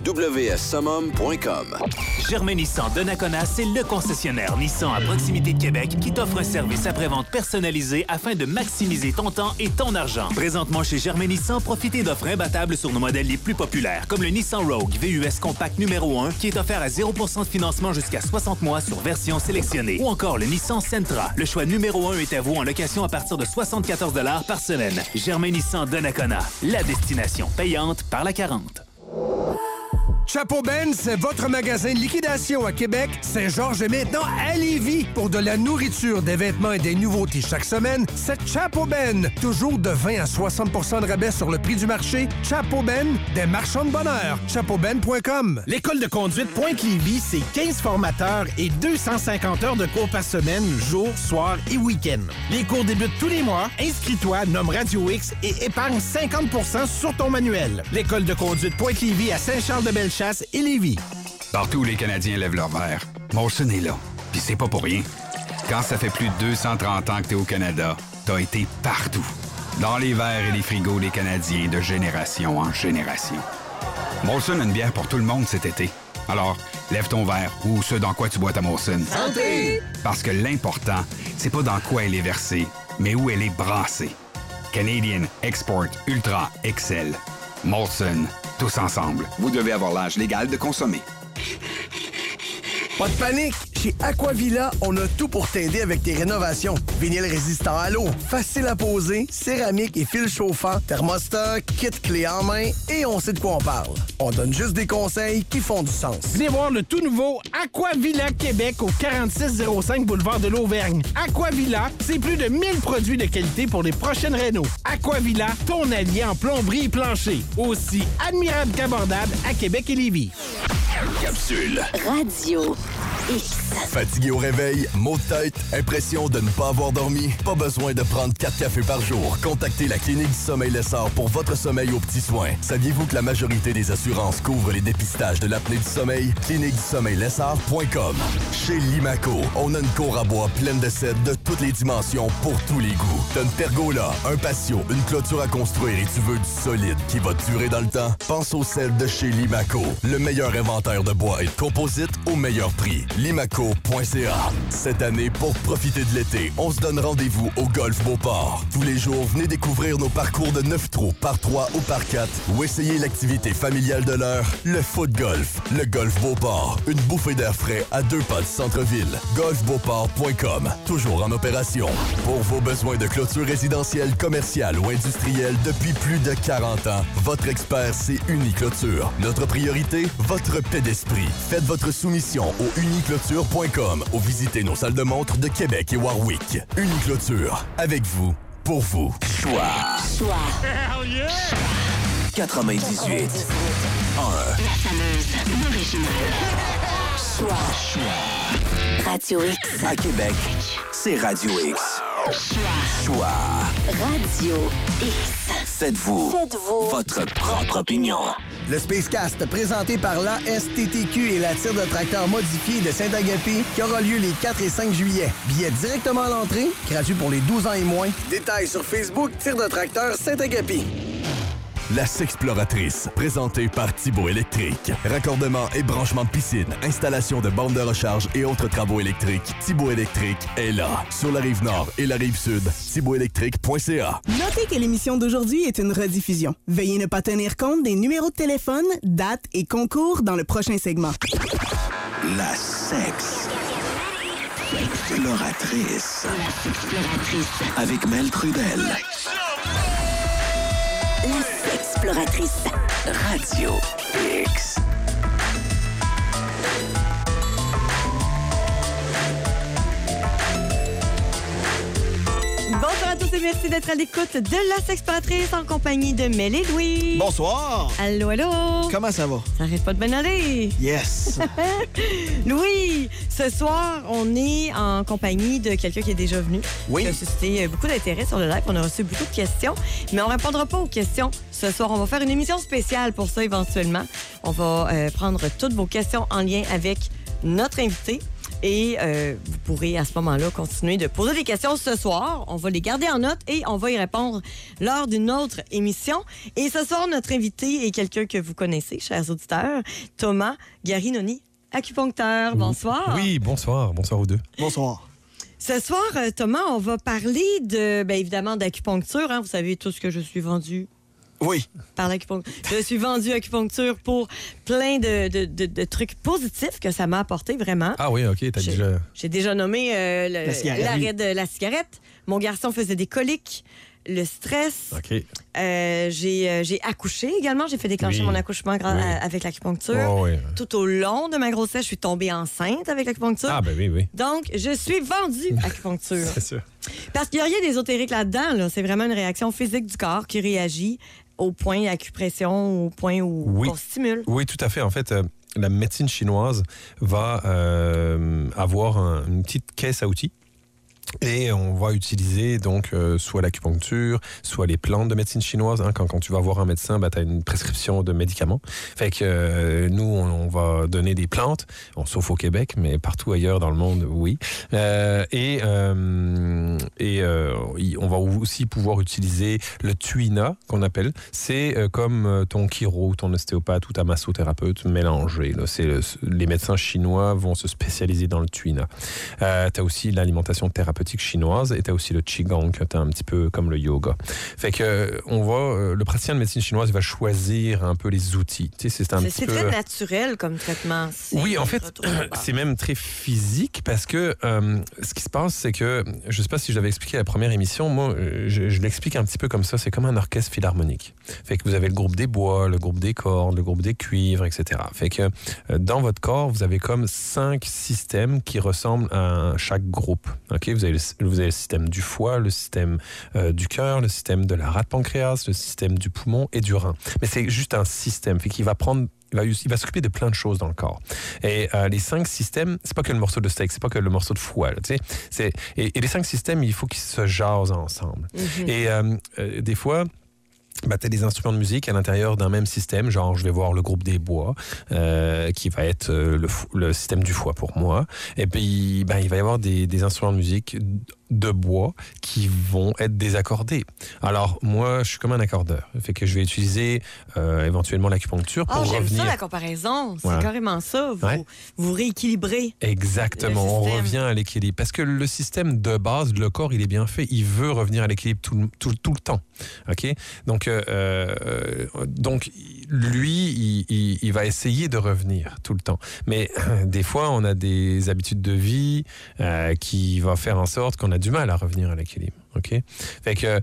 www.wssummum.com. Germain Nissan de Donnacona, c'est le concessionnaire Nissan à proximité de Québec qui t'offre un service après-vente personnalisé afin de maximiser ton temps et ton argent. Présentement chez Germain Nissan, profitez d'offres imbattables sur nos modèles les plus populaires, comme le Nissan Rogue VUS Compact numéro 1 qui est offert à 0% de financement jusqu'à 60 mois sur version sélectionnée. Ou encore le Nissan Sentra. Le choix numéro 1 est à vous en location à partir de 74 $ par semaine. Germain Nissan de Donnacona, la destination payante par la 40. Chapeau Ben, c'est votre magasin de liquidation à Québec, Saint-Georges et maintenant à Lévis. Pour de la nourriture, des vêtements et des nouveautés chaque semaine, c'est Chapeau Ben. Toujours de 20 à 60 % de rabais sur le prix du marché. Chapeau Ben, des marchands de bonheur. chapeauben.com. L'école de conduite Pointe-Lévis, c'est 15 formateurs et 250 heures de cours par semaine, jour, soir et week-end. Les cours débutent tous les mois. Inscris-toi, nomme Radio X et épargne 50 % sur ton manuel. L'école de conduite Pointe-Lévis à Saint-Charles-de-Bellechasse et Lévis. Partout où les Canadiens lèvent leur verre, Molson est là. Puis c'est pas pour rien. Quand ça fait plus de 230 ans que t'es au Canada, t'as été partout. Dans les verres et les frigos des Canadiens de génération en génération. Molson a une bière pour tout le monde cet été. Alors, lève ton verre ou ce dans quoi tu bois ta Molson. Santé! Parce que l'important, c'est pas dans quoi elle est versée, mais où elle est brassée. Canadian Export Ultra Excel. Molson. Tous ensemble. Vous devez avoir l'âge légal de consommer. Pas de panique! Chez Aquavilla, on a tout pour t'aider avec tes rénovations. Vinyle résistant à l'eau, facile à poser, céramique et fil chauffant, thermostat, kit clé en main et on sait de quoi on parle. On donne juste des conseils qui font du sens. Venez voir le tout nouveau Aquavilla Québec au 4605 boulevard de l'Auvergne. Aquavilla, c'est plus de 1000 produits de qualité pour les prochaines rénos. Aquavilla, ton allié en plomberie et plancher. Aussi admirable qu'abordable à Québec et Lévis. Capsule. Radio X. Fatigué au réveil, maux de tête, impression de ne pas avoir dormi? Pas besoin de prendre 4 cafés par jour. Contactez la Clinique du Sommeil Lessard pour votre sommeil aux petits soins. Saviez-vous que la majorité des assurances couvrent les dépistages de l'apnée du sommeil? cliniquedusommeillessard.com. Chez Limaco, on a une cour à bois pleine de cèdres de toutes les dimensions pour tous les goûts. T'as une pergola, un patio, une clôture à construire et tu veux du solide qui va durer dans le temps? Pense aux cèdres de chez Limaco. Le meilleur inventaire de bois et de composite au meilleur prix. Limaco.ca. Cette année, pour profiter de l'été, on se donne rendez-vous au Golf Beauport. Tous les jours, venez découvrir nos parcours de 9 trous, par 3 ou par 4, ou essayer l'activité familiale de l'heure, le foot golf. Le Golf Beauport. Une bouffée d'air frais à 2 pas du centre-ville. golfbeauport.com. Toujours en opération. Pour vos besoins de clôture résidentielle, commerciale ou industrielle depuis plus de 40 ans, votre expert, c'est Uniclôture. Notre priorité, votre paix d'esprit. Faites votre soumission au uniclôture.com ou visitez nos salles de montre de Québec et Warwick. Uniclôture, avec vous, pour vous. Choix. Hell yeah! 98. 1. La fameuse, l'originale. Choix. Radio X. À Québec, c'est Radio X. Choix. Radio X. Faites-vous votre propre opinion. Le Spacecast, présenté par l'ASTTQ et la tire de tracteur modifiée de Saint-Agapi, qui aura lieu les 4 et 5 juillet. Billets directement à l'entrée, gratuit pour les 12 ans et moins. Détails sur Facebook, tire de tracteur Saint-Agapi. La Sexploratrice, présentée par Thibaut Électrique. Raccordement et branchement de piscine, installation de bornes de recharge et autres travaux électriques. Thibaut Électrique est là. Sur la rive nord et la rive sud, thibautélectrique.ca. Notez que l'émission d'aujourd'hui est une rediffusion. Veuillez ne pas tenir compte des numéros de téléphone, dates et concours dans le prochain segment. La Sexploratrice. Avec Mel Trudel. La Sexploratrice. Radio X. Bonsoir à tous et merci d'être à l'écoute de La Sexploratrice en compagnie de Mel et Louis. Bonsoir. Allô, allô. Comment ça va? Ça arrête pas de bien aller. Yes. Louis, ce soir, on est en compagnie de quelqu'un qui est déjà venu. Oui. Qui a suscité beaucoup d'intérêt sur le live. On a reçu beaucoup de questions, mais on répondra pas aux questions ce soir. On va faire une émission spéciale pour ça éventuellement. On va prendre toutes vos questions en lien avec notre invité. Et vous pourrez à ce moment-là continuer de poser des questions ce soir. On va les garder en note et on va y répondre lors d'une autre émission. Et ce soir, notre invité est quelqu'un que vous connaissez, chers auditeurs, Thomas Garinoni, acupuncteur. Bonsoir. Oui, bonsoir. Bonsoir aux deux. Bonsoir. Ce soir, Thomas, on va parler de, bien évidemment, d'acupuncture. Hein. Vous savez tous que je suis vendue. Oui. Par l'acupuncture. Je suis vendue acupuncture pour plein de trucs positifs que ça m'a apporté, vraiment. Ah oui, OK, J'ai déjà nommé l'arrêt de la cigarette. Mon garçon faisait des coliques, le stress. OK. J'ai accouché également. J'ai fait déclencher mon accouchement avec l'acupuncture. Oh, oui. Tout au long de ma grossesse, je suis tombée enceinte avec l'acupuncture. Ah, ben oui. Donc, je suis vendue acupuncture. C'est sûr. Parce qu'il n'y a rien d'ésotérique là-dedans. Là. C'est vraiment une réaction physique du corps qui réagit au point d'acupression, au point où on stimule. Oui, tout à fait. En fait, la médecine chinoise va avoir une petite caisse à outils. Et on va utiliser donc soit l'acupuncture, soit les plantes de médecine chinoise. Hein. Quand tu vas voir un médecin, tu as une prescription de médicaments. Fait que nous, on va donner des plantes, sauf au Québec, mais partout ailleurs dans le monde, oui. Et on va aussi pouvoir utiliser le tuina, qu'on appelle. C'est comme ton chiro, ton ostéopathe ou ta massothérapeute mélangé. Là. Les médecins chinois vont se spécialiser dans le tuina. Tu as aussi l'alimentation thérapeutique chinoise et tu as aussi le qigong, tu as un petit peu comme le yoga. Fait que le praticien de médecine chinoise va choisir un peu les outils. Tu sais, c'est très naturel comme traitement. Oui, en fait, c'est même très physique parce que ce qui se passe, c'est que, je sais pas si je l'avais expliqué à la première émission, moi, je l'explique un petit peu comme ça, c'est comme un orchestre philharmonique. Fait que vous avez le groupe des bois, le groupe des cordes, le groupe des cuivres, etc. Fait que dans votre corps, vous avez comme 5 systèmes qui ressemblent à chaque groupe. OK? Vous avez le système du foie, le système du cœur, le système de la rate pancréas, le système du poumon et du rein. Mais c'est juste un système. Fait qu'il va il va s'occuper de plein de choses dans le corps. Et les 5 systèmes, c'est pas que le morceau de steak, c'est pas que le morceau de foie. Là, et les 5 systèmes, il faut qu'ils se jasent ensemble. Mm-hmm. Et des fois, tu as des instruments de musique à l'intérieur d'un même système, genre je vais voir le groupe des bois, qui va être le système du foie pour moi. Et puis, il va y avoir des instruments de musique de bois qui vont être désaccordés. Alors, moi, je suis comme un accordeur. Fait que je vais utiliser éventuellement l'acupuncture pour revenir... J'aime ça, la comparaison. C'est carrément ça. Vous rééquilibrez. Exactement. On revient à l'équilibre. Parce que le système de base, le corps, il est bien fait. Il veut revenir à l'équilibre tout le temps. OK? Donc, lui, il va essayer de revenir tout le temps. Mais des fois, on a des habitudes de vie qui vont faire en sorte qu'on a du mal à revenir à l'équilibre. OK? Fait que,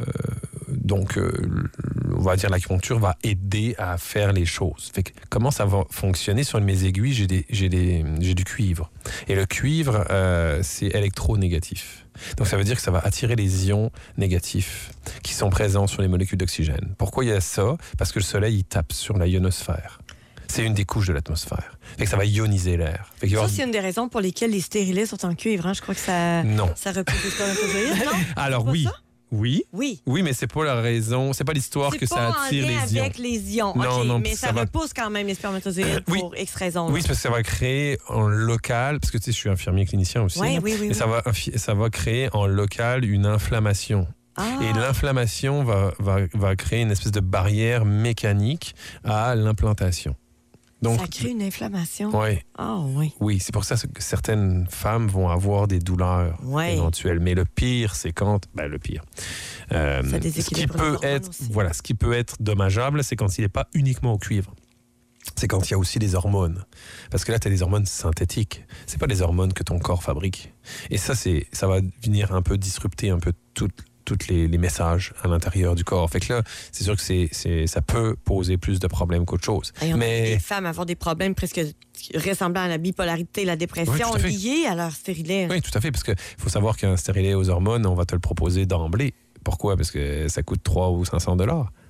on va dire l'acupuncture va aider à faire les choses. Fait que, comment ça va fonctionner? Sur mes aiguilles, j'ai du cuivre. Et le cuivre, c'est électronégatif. Donc, ça veut dire que ça va attirer les ions négatifs qui sont présents sur les molécules d'oxygène. Pourquoi il y a ça? Parce que le soleil, il tape sur la ionosphère. C'est une des couches de l'atmosphère. Fait que ça va ioniser l'air. C'est une des raisons pour lesquelles les stérilets sont en cuivre. Hein? Je crois que ça repousse les spermatozoïdes, non? Alors oui, mais c'est pas la raison, c'est pas l'histoire que ça attire les ions. C'est pas avec les ions. Non, mais ça repousse quand même les spermatozoïdes pour X raisons. Oui, c'est parce que ça va créer en local, parce que tu sais, je suis infirmier clinicien aussi. Oui. Ça va créer en local une inflammation. Et l'inflammation va créer une espèce de barrière mécanique à l'implantation. Donc, ça crée une inflammation? Oui. Oui. Oui, c'est pour ça que certaines femmes vont avoir des douleurs éventuelles. Mais le pire, c'est quand... le pire. Ça déséquilibre ce qui peut être dommageable, c'est quand il n'est pas uniquement au cuivre. C'est quand il y a aussi des hormones. Parce que là, tu as des hormones synthétiques. C'est pas des hormones que ton corps fabrique. Et ça va venir un peu disrupter un peu toutes les messages à l'intérieur du corps. Fait que là, c'est sûr que ça peut poser plus de problèmes qu'autre chose. Mais les femmes avoir des problèmes presque ressemblant à la bipolarité, la dépression liée à leur stérilet. Oui, tout à fait, parce qu'il faut savoir qu'un stérilet aux hormones, on va te le proposer d'emblée. Pourquoi? Parce que ça coûte 300 ou 500 $.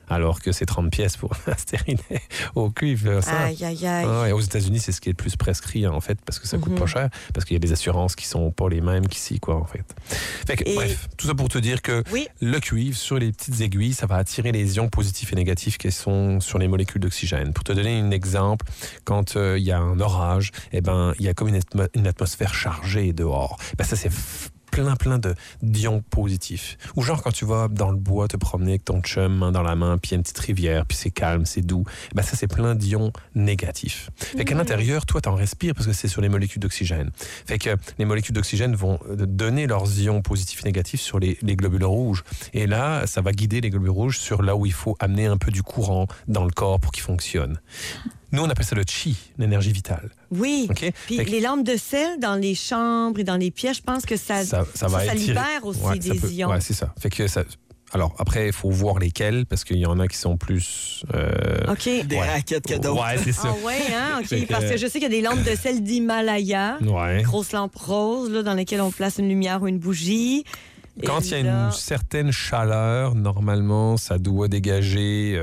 alors que c'est 30 pièces pour un stérilet au cuivre. Ça. Aïe, aïe, aïe. Et aux États-Unis, c'est ce qui est le plus prescrit, en fait, parce que ça coûte pas cher, parce qu'il y a des assurances qui sont pas les mêmes qu'ici, quoi, en fait. Bref, tout ça pour te dire que le cuivre, sur les petites aiguilles, ça va attirer les ions positifs et négatifs qui sont sur les molécules d'oxygène. Pour te donner un exemple, quand il y a un orage, il y a comme une atmosphère chargée dehors. Ça, c'est plein d'ions positifs. Ou genre quand tu vas dans le bois te promener avec ton chum, main dans la main, puis il y a une petite rivière, puis c'est calme, c'est doux. Ça, c'est plein d'ions négatifs. Fait qu'à l'intérieur, toi, t'en respires parce que c'est sur les molécules d'oxygène. Fait que les molécules d'oxygène vont donner leurs ions positifs et négatifs sur les globules rouges. Et là, ça va guider les globules rouges sur là où il faut amener un peu du courant dans le corps pour qu'il fonctionne. Nous, on appelle ça le chi, l'énergie vitale. Oui. Okay? Puis les lampes de sel dans les chambres et dans les pièces, je pense que ça libère aussi des ions. Oui, c'est ça. Fait que ça. Alors, après, il faut voir lesquels, parce qu'il y en a qui sont plus... Des raquettes que d'autres. Ouais, c'est ça. Ah ouais, hein? OK. Parce que je sais qu'il y a des lampes de sel d'Himalaya, grosses lampes roses, là, dans lesquelles on place une lumière ou une bougie. Quand il y a une certaine chaleur, normalement, ça doit dégager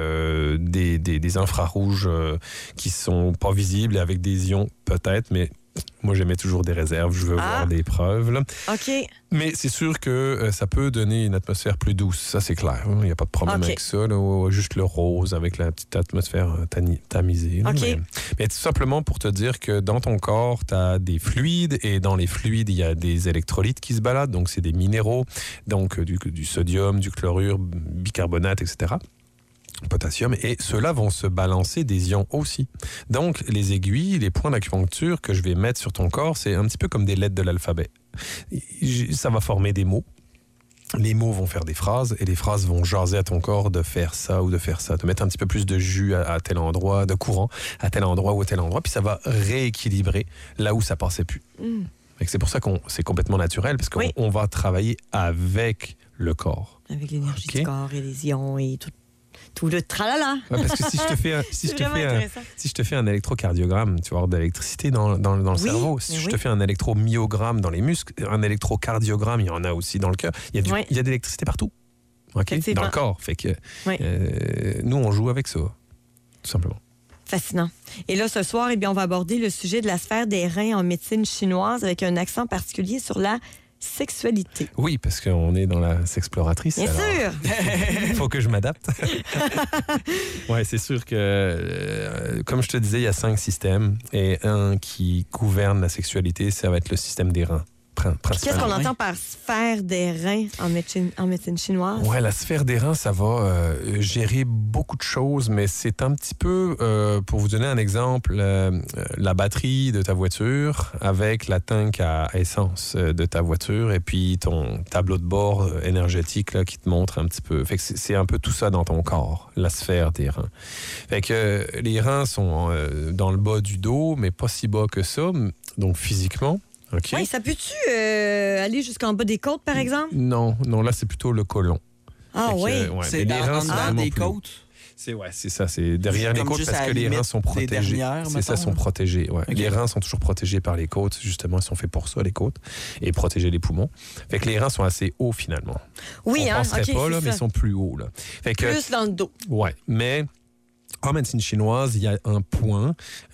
des infrarouges qui sont pas visibles avec des ions, peut-être, mais moi, j'émets toujours des réserves. Je veux voir des preuves. Là. OK. Mais c'est sûr que ça peut donner une atmosphère plus douce. Ça, c'est clair. Il n'y a pas de problème avec ça. Là. Juste le rose avec la petite atmosphère tamisée. OK. Mais tout simplement pour te dire que dans ton corps, tu as des fluides et dans les fluides, il y a des électrolytes qui se baladent. Donc, c'est des minéraux. Donc, du sodium, du chlorure, bicarbonate, etc. Potassium, et ceux-là vont se balancer des ions aussi. Donc, les aiguilles, les points d'acupuncture que je vais mettre sur ton corps, c'est un petit peu comme des lettres de l'alphabet. Ça va former des mots. Les mots vont faire des phrases, et les phrases vont jaser à ton corps de faire ça ou de faire ça, de mettre un petit peu plus de jus à tel endroit, de courant à tel endroit ou à tel endroit, puis ça va rééquilibrer là où ça passait plus. C'est pour ça que c'est complètement naturel, parce qu'on va travailler avec le corps. Avec l'énergie du corps et les ions et tout le tralala. Parce que si je te fais un électrocardiogramme, tu vas avoir de l'électricité dans le cerveau. Si je te fais un électromyogramme dans les muscles, un électrocardiogramme, il y en a aussi dans le cœur. Il y a de l'électricité partout. Dans le corps. Fait que nous, on joue avec ça, tout simplement. Fascinant. Et là, ce soir, on va aborder le sujet de la sphère des reins en médecine chinoise avec un accent particulier sur la sexualité. Oui, parce qu'on est dans la sexploratrice. Bien sûr! Il faut que je m'adapte. Oui, c'est sûr que, comme je te disais, il y a 5 systèmes et un qui gouverne la sexualité, ça va être le système des reins. Qu'est-ce qu'on entend par sphère des reins en médecine chinoise? Oui, la sphère des reins, ça va gérer beaucoup de choses, mais c'est un petit peu, pour vous donner un exemple, la batterie de ta voiture avec la tank à essence de ta voiture et puis ton tableau de bord énergétique là, qui te montre un petit peu. Fait que c'est un peu tout ça dans ton corps, la sphère des reins. Fait que les reins sont dans le bas du dos, mais pas si bas que ça, donc physiquement. Okay. Oui, ça peut-tu aller jusqu'en bas des côtes, par exemple? Non, là, c'est plutôt le côlon. Ah oui? C'est dans des côtes? C'est ça, c'est derrière les côtes parce que les reins sont protégés. C'est ça, sont protégés. Ouais. Okay. Les reins sont toujours protégés par les côtes. Justement, ils sont faits pour ça, les côtes, et protéger les poumons. Fait que les reins sont assez hauts, finalement. Oui, on penserait pas, là, mais ils sont plus hauts. Là. Fait que, plus dans le dos. Oui, mais... En médecine chinoise, il y a un point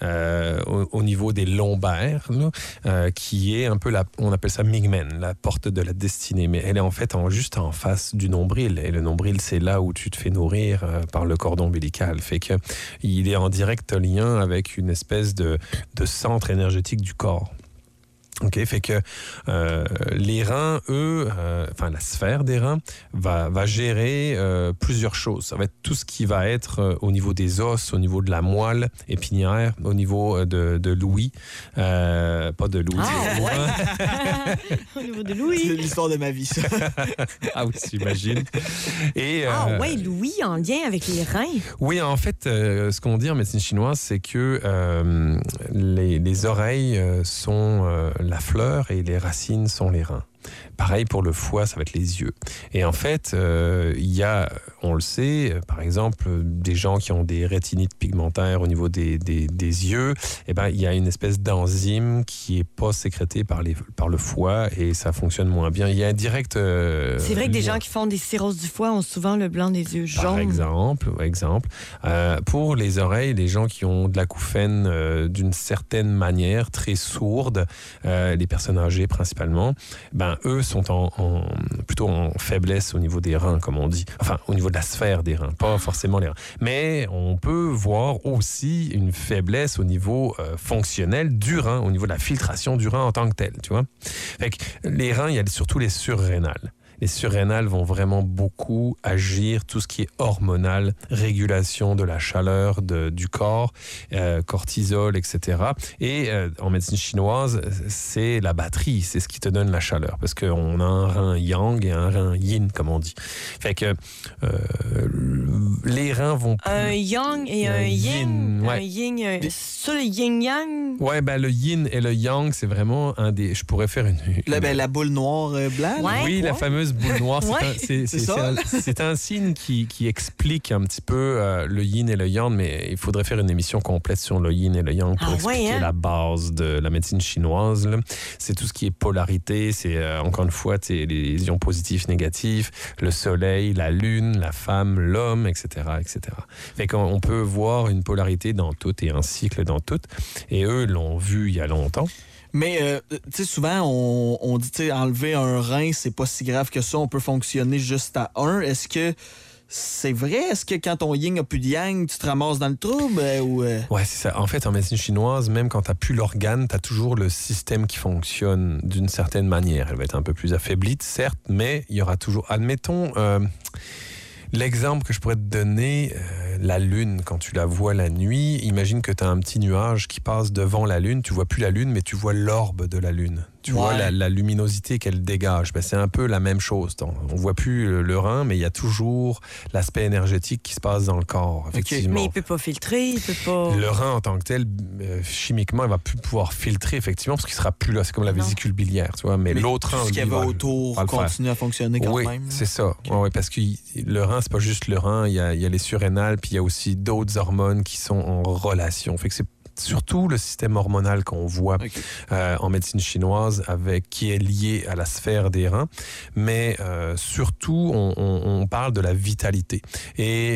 au niveau des lombaires là, qui est un peu, on appelle ça Mingmen, la porte de la destinée. Mais elle est en fait juste en face du nombril. Et le nombril, c'est là où tu te fais nourrir par le cordon ombilical. Fait que il est en direct lien avec une espèce de centre énergétique du corps. OK, fait que les reins, eux, la sphère des reins va gérer plusieurs choses. Ça va être tout ce qui va être au niveau des os, au niveau de la moelle épinière, au niveau de l'ouïe. Pas de l'ouïe. Ah, ouais. Au niveau de l'ouïe. C'est l'histoire de ma vie, ça. Ah oui, j'imagine. Et, ouais, l'ouïe en lien avec les reins. Oui, en fait, ce qu'on dit en médecine chinoise, c'est que les oreilles sont... la fleur et les racines sont les reins. Pareil pour le foie, ça va être les yeux. Et en fait, il y a, on le sait, par exemple, des gens qui ont des rétinites pigmentaires au niveau des yeux, eh ben, il y a une espèce d'enzyme qui n'est pas sécrétée par le foie et ça fonctionne moins bien. Il y a un direct... c'est vrai que des gens qui font des cirrhoses du foie ont souvent le blanc des yeux jaunes. Par exemple. Pour les oreilles, les gens qui ont de l'acouphène d'une certaine manière, très sourde, les personnes âgées principalement, ben, eux sont plutôt en faiblesse au niveau des reins, comme on dit. Enfin, au niveau de la sphère des reins, pas forcément les reins. Mais on peut voir aussi une faiblesse au niveau fonctionnel du rein, au niveau de la filtration du rein en tant que tel, tu vois. Fait que les reins, il y a surtout les surrénales. Les surrénales vont vraiment beaucoup agir, tout ce qui est hormonal, régulation de la chaleur du corps, cortisol, etc. Et en médecine chinoise, c'est la batterie, c'est ce qui te donne la chaleur. Parce qu'on a un rein yang et un rein yin, comme on dit. Fait que les reins vont... Un yang et un yin. Ouais. Un yin, ça, le yin-yang? Ouais, ben le yin et le yang, c'est vraiment un des... Je pourrais faire une... La boule noire blanche? Oui, la fameuse boule noire, Ouais. c'est un signe qui explique un petit peu le yin et le yang, mais il faudrait faire une émission complète sur le yin et le yang pour expliquer la base de la médecine chinoise. Là. C'est tout ce qui est polarité, c'est encore une fois les ions positifs, négatifs, le soleil, la lune, la femme, l'homme, etc., etc. Fait qu'on peut voir une polarité dans tout et un cycle dans tout, et eux l'ont vu il y a longtemps. Mais, tu sais, souvent, on dit, tu sais, enlever un rein, c'est pas si grave que ça. On peut fonctionner juste à un. Est-ce que c'est vrai? Est-ce que quand ton yin a plus de yang, tu te ramasses dans le trouble? Ouais, c'est ça. En fait, en médecine chinoise, même quand t'as plus l'organe, t'as toujours le système qui fonctionne d'une certaine manière. Elle va être un peu plus affaiblie, certes, mais il y aura toujours... Admettons... L'exemple que je pourrais te donner, la Lune, quand tu la vois la nuit, imagine que tu as un petit nuage qui passe devant la Lune. Tu vois plus la Lune, mais tu vois l'orbe de la Lune. Tu vois la luminosité qu'elle dégage. Ben, c'est un peu la même chose. On voit plus le rein, mais il y a toujours l'aspect énergétique qui se passe dans le corps, effectivement. Mais il peut pas filtrer, il peut pas... Le rein, en tant que tel, chimiquement, il va plus pouvoir filtrer, effectivement, parce qu'il sera plus là. C'est comme la vésicule biliaire, tu vois. Mais l'autre rein... Ce qu'il y avait autour continue à fonctionner quand même. Oui, c'est ça. Okay. Ouais, parce que le rein, c'est pas juste le rein. Il y a les surrénales, puis il y a aussi d'autres hormones qui sont en relation. Fait que c'est surtout le système hormonal qu'on voit en médecine chinoise qui est lié à la sphère des reins, mais surtout on parle de la vitalité et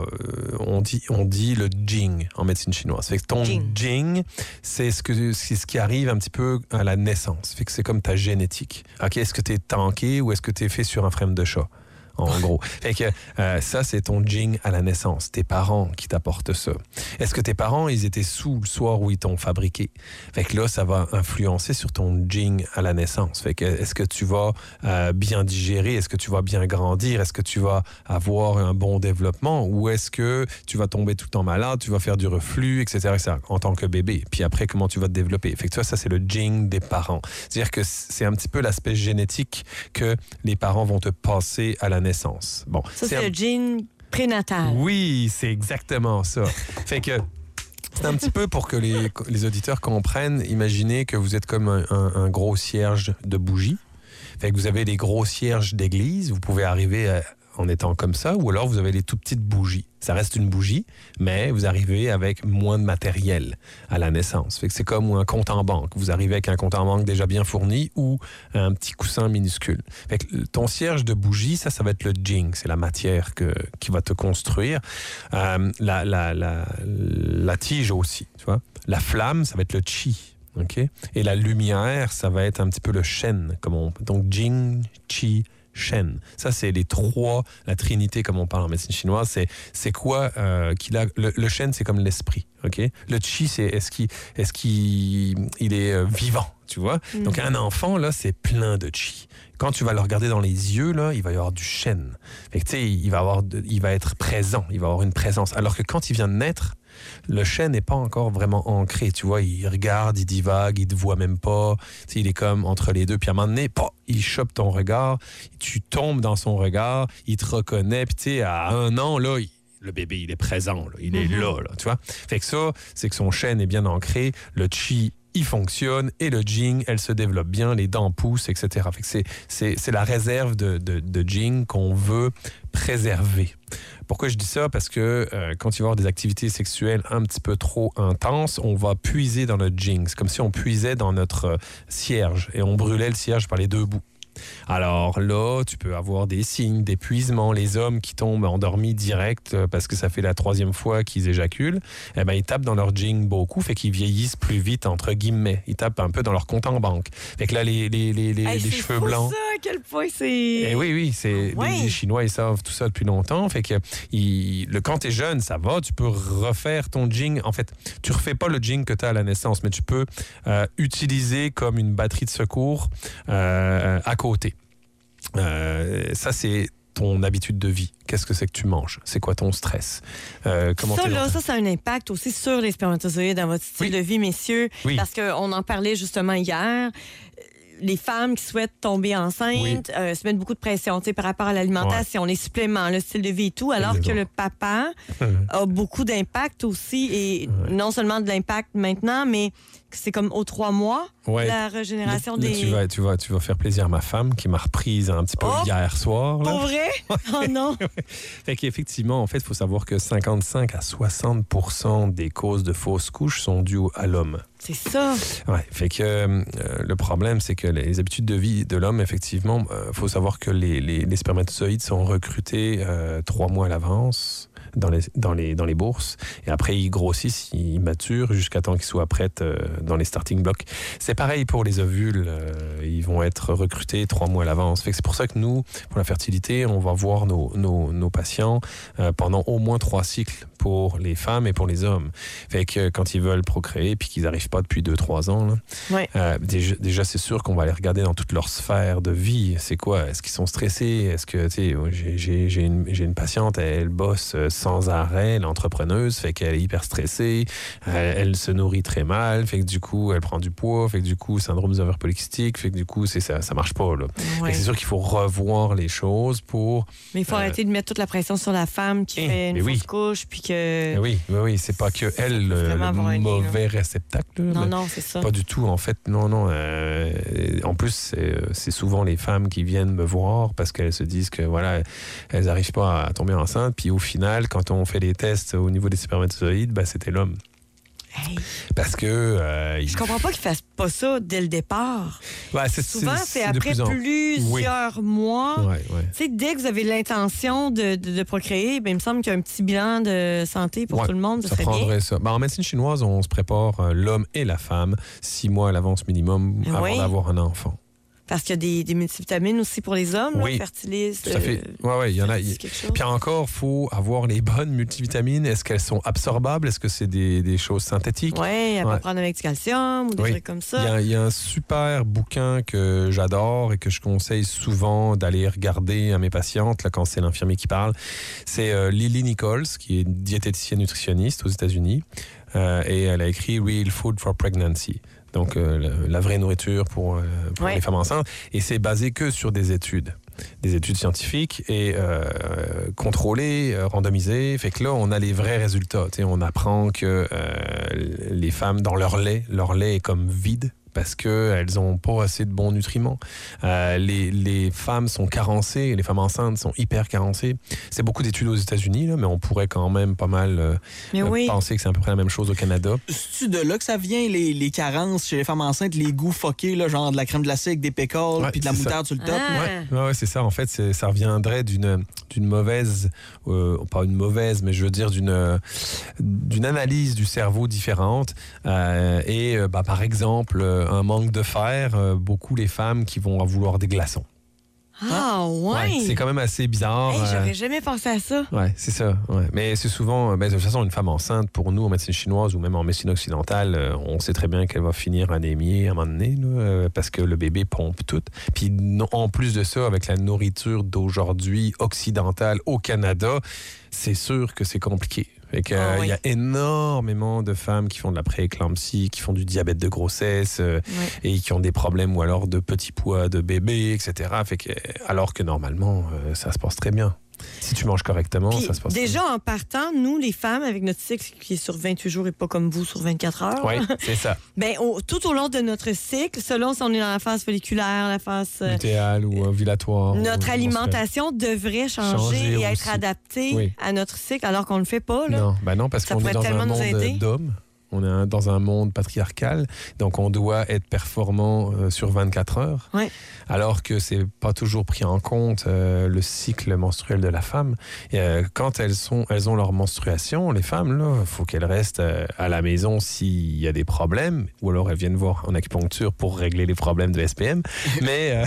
on dit le jing en médecine chinoise. Fait que ton jing, c'est ce qui arrive un petit peu à la naissance. Fait que c'est comme ta génétique. Ok, est-ce que t'es tanké ou est-ce que t'es fait sur un frame de chat? En gros. Fait que ça, c'est ton jing à la naissance. Tes parents qui t'apportent ça. Est-ce que tes parents, ils étaient sous le soir où ils t'ont fabriqué? Fait que là, ça va influencer sur ton jing à la naissance. Fait que est-ce que tu vas bien digérer? Est-ce que tu vas bien grandir? Est-ce que tu vas avoir un bon développement? Ou est-ce que tu vas tomber tout le temps malade? Tu vas faire du reflux, etc., etc. en tant que bébé? Puis après, comment tu vas te développer? Fait que ça c'est le jing des parents. C'est-à-dire que c'est un petit peu l'aspect génétique que les parents vont te passer à la naissance. Bon, ça, c'est le gene prénatal. Oui, c'est exactement ça. Fait que c'est un petit peu pour que les auditeurs comprennent. Imaginez que vous êtes comme un gros cierge de bougies. Fait que vous avez les gros cierges d'église. Vous pouvez arriver en étant comme ça, ou alors vous avez les tout petites bougies. Ça reste une bougie, mais vous arrivez avec moins de matériel à la naissance. Fait que c'est comme un compte en banque. Vous arrivez avec un compte en banque déjà bien fourni ou un petit coussin minuscule. Fait que ton cierge de bougie, ça va être le jing. C'est la matière qui va te construire. La tige aussi, tu vois. La flamme, ça va être le chi. Okay? Et la lumière, ça va être un petit peu le shen. Donc jing, chi, Shen. Ça, c'est les trois, la trinité, comme on parle en médecine chinoise. C'est quoi le Shen, c'est comme l'esprit. Okay? Le Qi, c'est est-ce qu'il est vivant, tu vois? Donc, un enfant, là, c'est plein de Qi. Quand tu vas le regarder dans les yeux, là, il va y avoir du Shen. Fait que, tu sais, il va être présent, il va avoir une présence. Alors que quand il vient de naître, le Shen n'est pas encore vraiment ancré, tu vois, il regarde, il divague, il te voit même pas, tu sais, il est comme entre les deux, puis à un moment donné, il chope ton regard, tu tombes dans son regard, il te reconnaît, puis tu sais, à 1 an, là, le bébé, il est présent, là, il est là, tu vois. Fait que ça, c'est que son Shen est bien ancré, le Qi il fonctionne et le jean, elle se développe bien, les dents poussent, etc. Fait que c'est la réserve de jean qu'on veut préserver. Pourquoi je dis ça? Parce que quand il va y avoir des activités sexuelles un petit peu trop intenses, on va puiser dans notre jean. C'est comme si on puisait dans notre cierge et on brûlait le cierge par les deux bouts. Alors là, tu peux avoir des signes d'épuisement. Les hommes qui tombent endormis direct parce que ça fait la 3e fois qu'ils éjaculent, eh ben, ils tapent dans leur jean beaucoup, fait qu'ils vieillissent plus vite, entre guillemets. Ils tapent un peu dans leur compte en banque. Fait que là, les cheveux blancs... C'est ça, à quel point c'est... Eh oui, c'est les Chinois, ils savent tout ça depuis longtemps. Fait que quand t'es jeune, ça va, tu peux refaire ton jean. En fait, tu refais pas le jean que t'as à la naissance, mais tu peux utiliser comme une batterie de secours à côté. Ça, c'est ton habitude de vie. Qu'est-ce que c'est que tu manges? C'est quoi ton stress? Ça a un impact aussi sur les spermatozoïdes dans votre style de vie, messieurs. Oui. Parce qu'on en parlait justement hier. Les femmes qui souhaitent tomber enceintes se mettent beaucoup de pression par rapport à l'alimentation, les suppléments, le style de vie et tout, alors que le papa a beaucoup d'impact aussi, et non seulement de l'impact maintenant, mais c'est comme aux 3 mois, la régénération des... Tu vas faire plaisir à ma femme qui m'a reprise un petit peu hier soir. Là. Pour vrai? Oh non! Fait qu'effectivement, en fait, il faut savoir que 55 à 60% des causes de fausses couches sont dues à l'homme. C'est ça. Ouais, fait que le problème, c'est que les habitudes de vie de l'homme, effectivement, faut savoir que les spermatozoïdes sont recrutés 3 mois à l'avance dans les bourses, et après ils grossissent, ils maturent jusqu'à temps qu'ils soient prêts dans les starting blocks. C'est pareil pour les ovules, ils vont être recrutés 3 mois à l'avance. Fait que c'est pour ça que nous, pour la fertilité, on va voir nos patients pendant au moins 3 cycles pour les femmes et pour les hommes. Fait que quand ils veulent procréer puis qu'ils n'arrivent pas depuis 2-3 ans, là, déjà c'est sûr qu'on va les regarder dans toute leur sphère de vie. C'est quoi? Est-ce qu'ils sont stressés? Est-ce que, tu sais, j'ai une patiente, elle bosse sans arrêt, elle est entrepreneuse, fait qu'elle est hyper stressée, elle se nourrit très mal, fait que du coup, elle prend du poids, fait que du coup, syndrome des ovaires polykystiques, fait que du coup, ça marche pas, là. Fait que c'est sûr qu'il faut revoir les choses pour... Mais il faut arrêter de mettre toute la pression sur la femme qui fait une fausse couche, puis que... Oui, c'est pas que elle le mauvais réceptacle. Non, c'est ça. Pas du tout, en fait, non. En plus, c'est souvent les femmes qui viennent me voir parce qu'elles se disent que, voilà, elles n'arrivent pas à tomber enceinte, puis au final, quand on fait les tests au niveau des spermatozoïdes, c'était l'homme. Hey. Parce que... je comprends pas qu'ils fassent pas ça dès le départ. Souvent, c'est après plusieurs mois. Dès que vous avez l'intention de procréer, il me semble qu'il y a un petit bilan de santé pour tout le monde. Ça prendrait ça. En médecine chinoise, on se prépare l'homme et la femme 6 mois à l'avance minimum avant d'avoir un enfant. Parce qu'il y a des multivitamines aussi pour les hommes, fertilisent. Tout à fait. Il y en a. Puis encore, il faut avoir les bonnes multivitamines. Est-ce qu'elles sont absorbables? Est-ce que c'est des choses synthétiques? Oui, elle peut prendre avec du calcium ou des trucs comme ça. Il y a un super bouquin que j'adore et que je conseille souvent d'aller regarder à mes patientes là, quand c'est l'infirmier qui parle. C'est Lily Nichols, qui est diététicienne nutritionniste aux États-Unis. Et elle a écrit Real Food for Pregnancy. Donc, la vraie nourriture pour les femmes enceintes. Et c'est basé que sur des études scientifiques et contrôlées, randomisées. Fait que là, on a les vrais résultats. T'sais, on apprend que les femmes, dans leur lait est comme vide. Parce qu'elles n'ont pas assez de bons nutriments. Les femmes sont carencées, les femmes enceintes sont hyper carencées. C'est beaucoup d'études aux États-Unis, là, mais on pourrait quand même pas mal penser que c'est à peu près la même chose au Canada. C'est de là que ça vient, les carences chez les femmes enceintes, les goûts fuckés, là, genre de la crème glacée avec des pécores puis de la moutarde sur le top? Ouais, c'est ça. En fait, ça reviendrait d'une mauvaise, pas une mauvaise, mais je veux dire d'une analyse du cerveau différente. Par exemple, un manque de fer, beaucoup les femmes qui vont vouloir des glaçons. Ah ouais! C'est quand même assez bizarre. Hey, j'aurais jamais pensé à ça. Ouais, c'est ça. Ouais. Mais c'est souvent, de toute façon, une femme enceinte, pour nous, en médecine chinoise ou même en médecine occidentale, on sait très bien qu'elle va finir anémiée à un moment donné, là, parce que le bébé pompe tout. Puis en plus de ça, avec la nourriture d'aujourd'hui occidentale au Canada, c'est sûr que c'est compliqué. Fait que, y a énormément de femmes qui font de la pré-éclampsie, qui font du diabète de grossesse et qui ont des problèmes ou alors de petits poids de bébé, etc. Fait que, alors que normalement, ça se passe très bien. Si tu manges correctement, Puis, ça se passe déjà, en partant, nous, les femmes, avec notre cycle qui est sur 28 jours et pas comme vous sur 24 heures. Oui, c'est ça. Ben, tout au long de notre cycle, selon si on est dans la phase folliculaire, la phase lutéale ou ovulatoire. notre alimentation devrait changer et être adaptée à notre cycle, alors qu'on ne le fait pas. Là. Non, parce ça qu'on est dans un monde d'hommes. On est dans un monde patriarcal, donc on doit être performant sur 24 heures, alors que c'est pas toujours pris en compte le cycle menstruel de la femme. Et, quand elles ont leur menstruation, les femmes, il faut qu'elles restent à la maison s'il y a des problèmes, ou alors elles viennent voir en acupuncture pour régler les problèmes de SPM. mais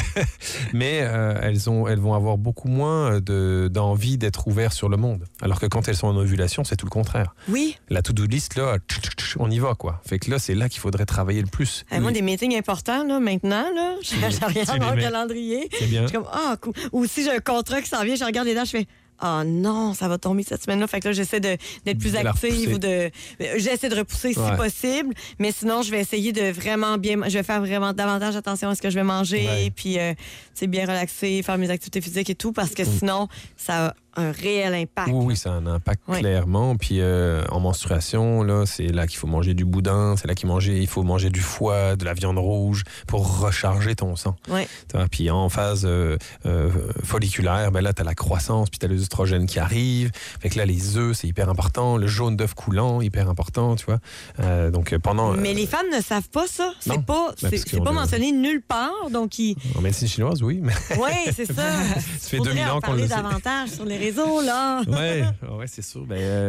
elles vont avoir beaucoup moins d'envie d'être ouvertes sur le monde. Alors que quand elles sont en ovulation, c'est tout le contraire. Oui. La to-do list, là, on y va, quoi. Fait que là, c'est là qu'il faudrait travailler le plus. Moi, des meetings importants, là, maintenant, là, je regarde mon calendrier. C'est bien. Je suis comme, cool. Ou si j'ai un contrat qui s'en vient, je regarde les dates, je fais, non, ça va tomber cette semaine-là. Fait que là, j'essaie d'être plus active ou j'essaie de repousser si possible. Mais sinon, je vais essayer de vraiment je vais faire vraiment davantage attention à ce que je vais manger. Puis, bien relaxer, faire mes activités physiques et tout, parce que sinon, ça a un réel impact. Oui, ça a un impact clairement. Puis en menstruation, là, c'est là qu'il faut manger du boudin, c'est là qu'il faut manger du foie, de la viande rouge pour recharger ton sang. Puis en phase folliculaire, ben là, tu as la croissance, puis tu as les oestrogènes qui arrivent. Fait que là, les œufs, c'est hyper important. Le jaune d'œuf coulant, hyper important, tu vois. Donc pendant... Mais les femmes ne savent pas ça. C'est pas mentionné nulle part. Donc En médecine chinoise, oui. Oui, c'est ça. Ça fait 2000 ans qu'on le sait. Davantage sur les réseaux, là. Oui, c'est sûr.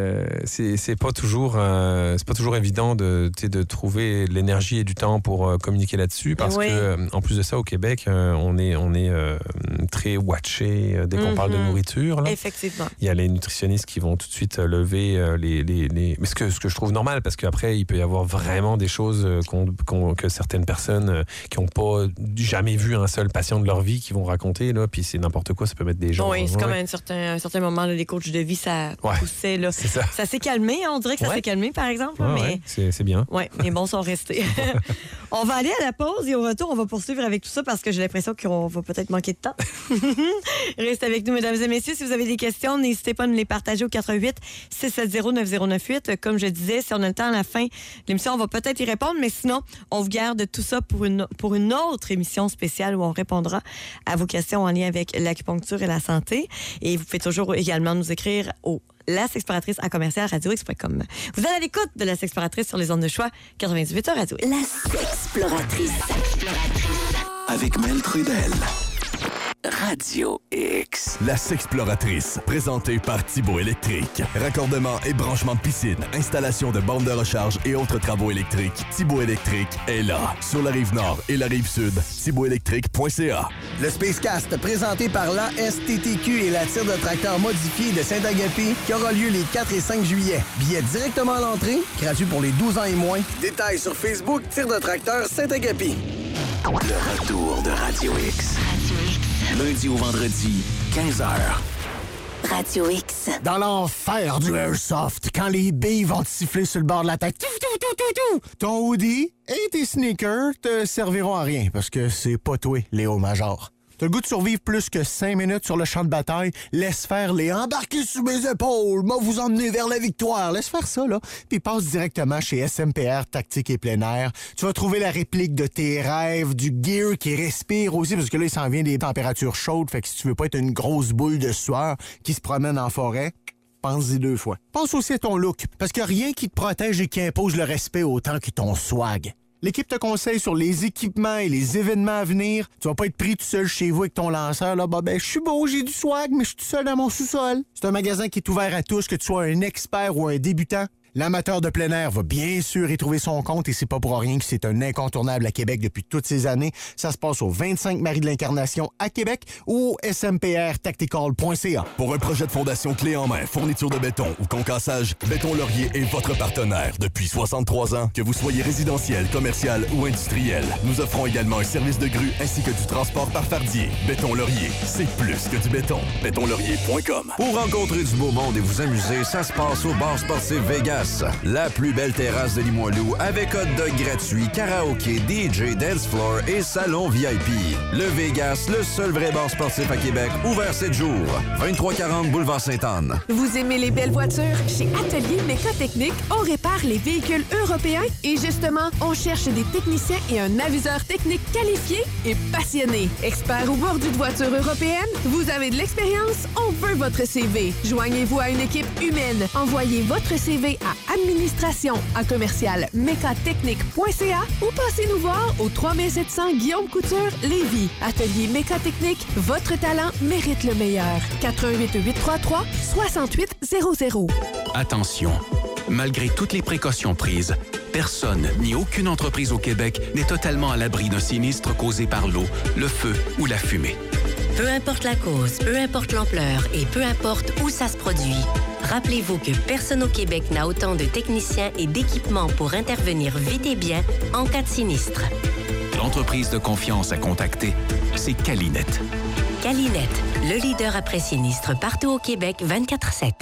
C'est pas toujours évident de trouver l'énergie et du temps pour communiquer là-dessus, parce que en plus de ça, au Québec, on est très watché dès qu'on parle de nourriture. Là. Effectivement. Il y a les nutritionnistes qui vont tout de suite lever les... Mais ce que je trouve normal, parce qu'après, il peut y avoir vraiment des choses que certaines personnes qui n'ont pas jamais vu un seul patient de leur vie qui vont raconter, là, puis c'est n'importe quoi, ça peut mettre des gens... Oui, c'est comme un certain moment, là, les coachs de vie, ça poussait. Là. C'est ça. Ça s'est calmé, on dirait que ça s'est calmé, par exemple. Mais c'est bien. Oui, les bons sont restés. On va aller à la pause et au retour, on va poursuivre avec tout ça parce que j'ai l'impression qu'on va peut-être manquer de temps. Restez avec nous, mesdames et messieurs. Si vous avez des questions, n'hésitez pas à nous les partager au 88-670-9098. Comme je disais, si on a le temps à la fin de l'émission, on va peut-être y répondre, mais sinon, on vous garde tout ça pour une autre émission spéciale où on répondra à vos questions en lien avec l'acupuncture et la santé. Et vous pouvez toujours également nous écrire au lasexploratrice@radiox.com. Vous êtes à l'écoute de La Sexploratrice sur les ondes de choix 98 heures Radio. La Sexploratrice. Avec Mel Trudel. Radio X. La Sexploratrice, présentée par Thibaut Électrique. Raccordement et branchement de piscine, installation de bornes de recharge et autres travaux électriques. Thibaut Électrique est là. Sur la rive nord et la rive sud, thibautélectrique.ca. Le Spacecast, présenté par la STTQ et la tire de tracteur modifiée de Saint-Agapi, qui aura lieu les 4 et 5 juillet. Billets directement à l'entrée, gratuit pour les 12 ans et moins. Détails sur Facebook, tire de tracteur Saint-Agapi. Le retour de Radio X. Lundi au vendredi, 15h. Radio X. Dans l'enfer du airsoft, quand les billes vont te siffler sur le bord de la tête, ton hoodie et tes sneakers te serviront à rien, parce que c'est pas toi, Léo Major. T'as le goût de survivre plus que 5 minutes sur le champ de bataille? Laisse faire les embarquer sur mes épaules, moi vous emmener vers la victoire. Laisse faire ça, là. Puis passe directement chez SMPR Tactique et Plein Air. Tu vas trouver la réplique de tes rêves, du gear qui respire aussi, parce que là, il s'en vient des températures chaudes. Fait que si tu veux pas être une grosse boule de sueur qui se promène en forêt, pense-y 2 fois. Pense aussi à ton look, parce qu'il n'y a rien qui te protège et qui impose le respect autant que ton swag. L'équipe te conseille sur les équipements et les événements à venir. Tu vas pas être pris tout seul chez vous avec ton lanceur. Là, je suis beau, j'ai du swag, mais je suis tout seul dans mon sous-sol. C'est un magasin qui est ouvert à tous, que tu sois un expert ou un débutant. L'amateur de plein air va bien sûr y trouver son compte et c'est pas pour rien que c'est un incontournable à Québec depuis toutes ces années. Ça se passe au 25 Marie de l'Incarnation à Québec ou au smprtactical.ca. Pour un projet de fondation clé en main, fourniture de béton ou concassage, Béton Laurier est votre partenaire depuis 63 ans. Que vous soyez résidentiel, commercial ou industriel, nous offrons également un service de grue ainsi que du transport par fardier. Béton Laurier, c'est plus que du béton. Bétonlaurier.com. Pour rencontrer du beau monde et vous amuser, ça se passe au bar sportif Vegas. Vegas. La plus belle terrasse de Limoilou avec hot dog gratuit, karaoké, DJ, dance floor et salon VIP. Le Vegas, le seul vrai bar sportif à Québec, ouvert 7 jours. 2340 Boulevard Sainte-Anne. Vous aimez les belles voitures? Chez Atelier Mécatechnique, on répare les véhicules européens et justement, on cherche des techniciens et un aviseur technique qualifié et passionné. Expert au bord de voitures européennes, vous avez de l'expérience, on veut votre CV. Joignez-vous à une équipe humaine. Envoyez votre CV à administration@commercial-mécatechnique.ca ou passez nous voir au 3700 Guillaume Couture, Lévis. Atelier Mécatechnique, votre talent mérite le meilleur. 88 833 6800. Attention, malgré toutes les précautions prises, personne ni aucune entreprise au Québec n'est totalement à l'abri d'un sinistre causé par l'eau, le feu ou la fumée. Peu importe la cause, peu importe l'ampleur et peu importe où ça se produit, rappelez-vous que personne au Québec n'a autant de techniciens et d'équipements pour intervenir vite et bien en cas de sinistre. L'entreprise de confiance à contacter, c'est Calinette. Calinette, le leader après sinistre partout au Québec 24/7.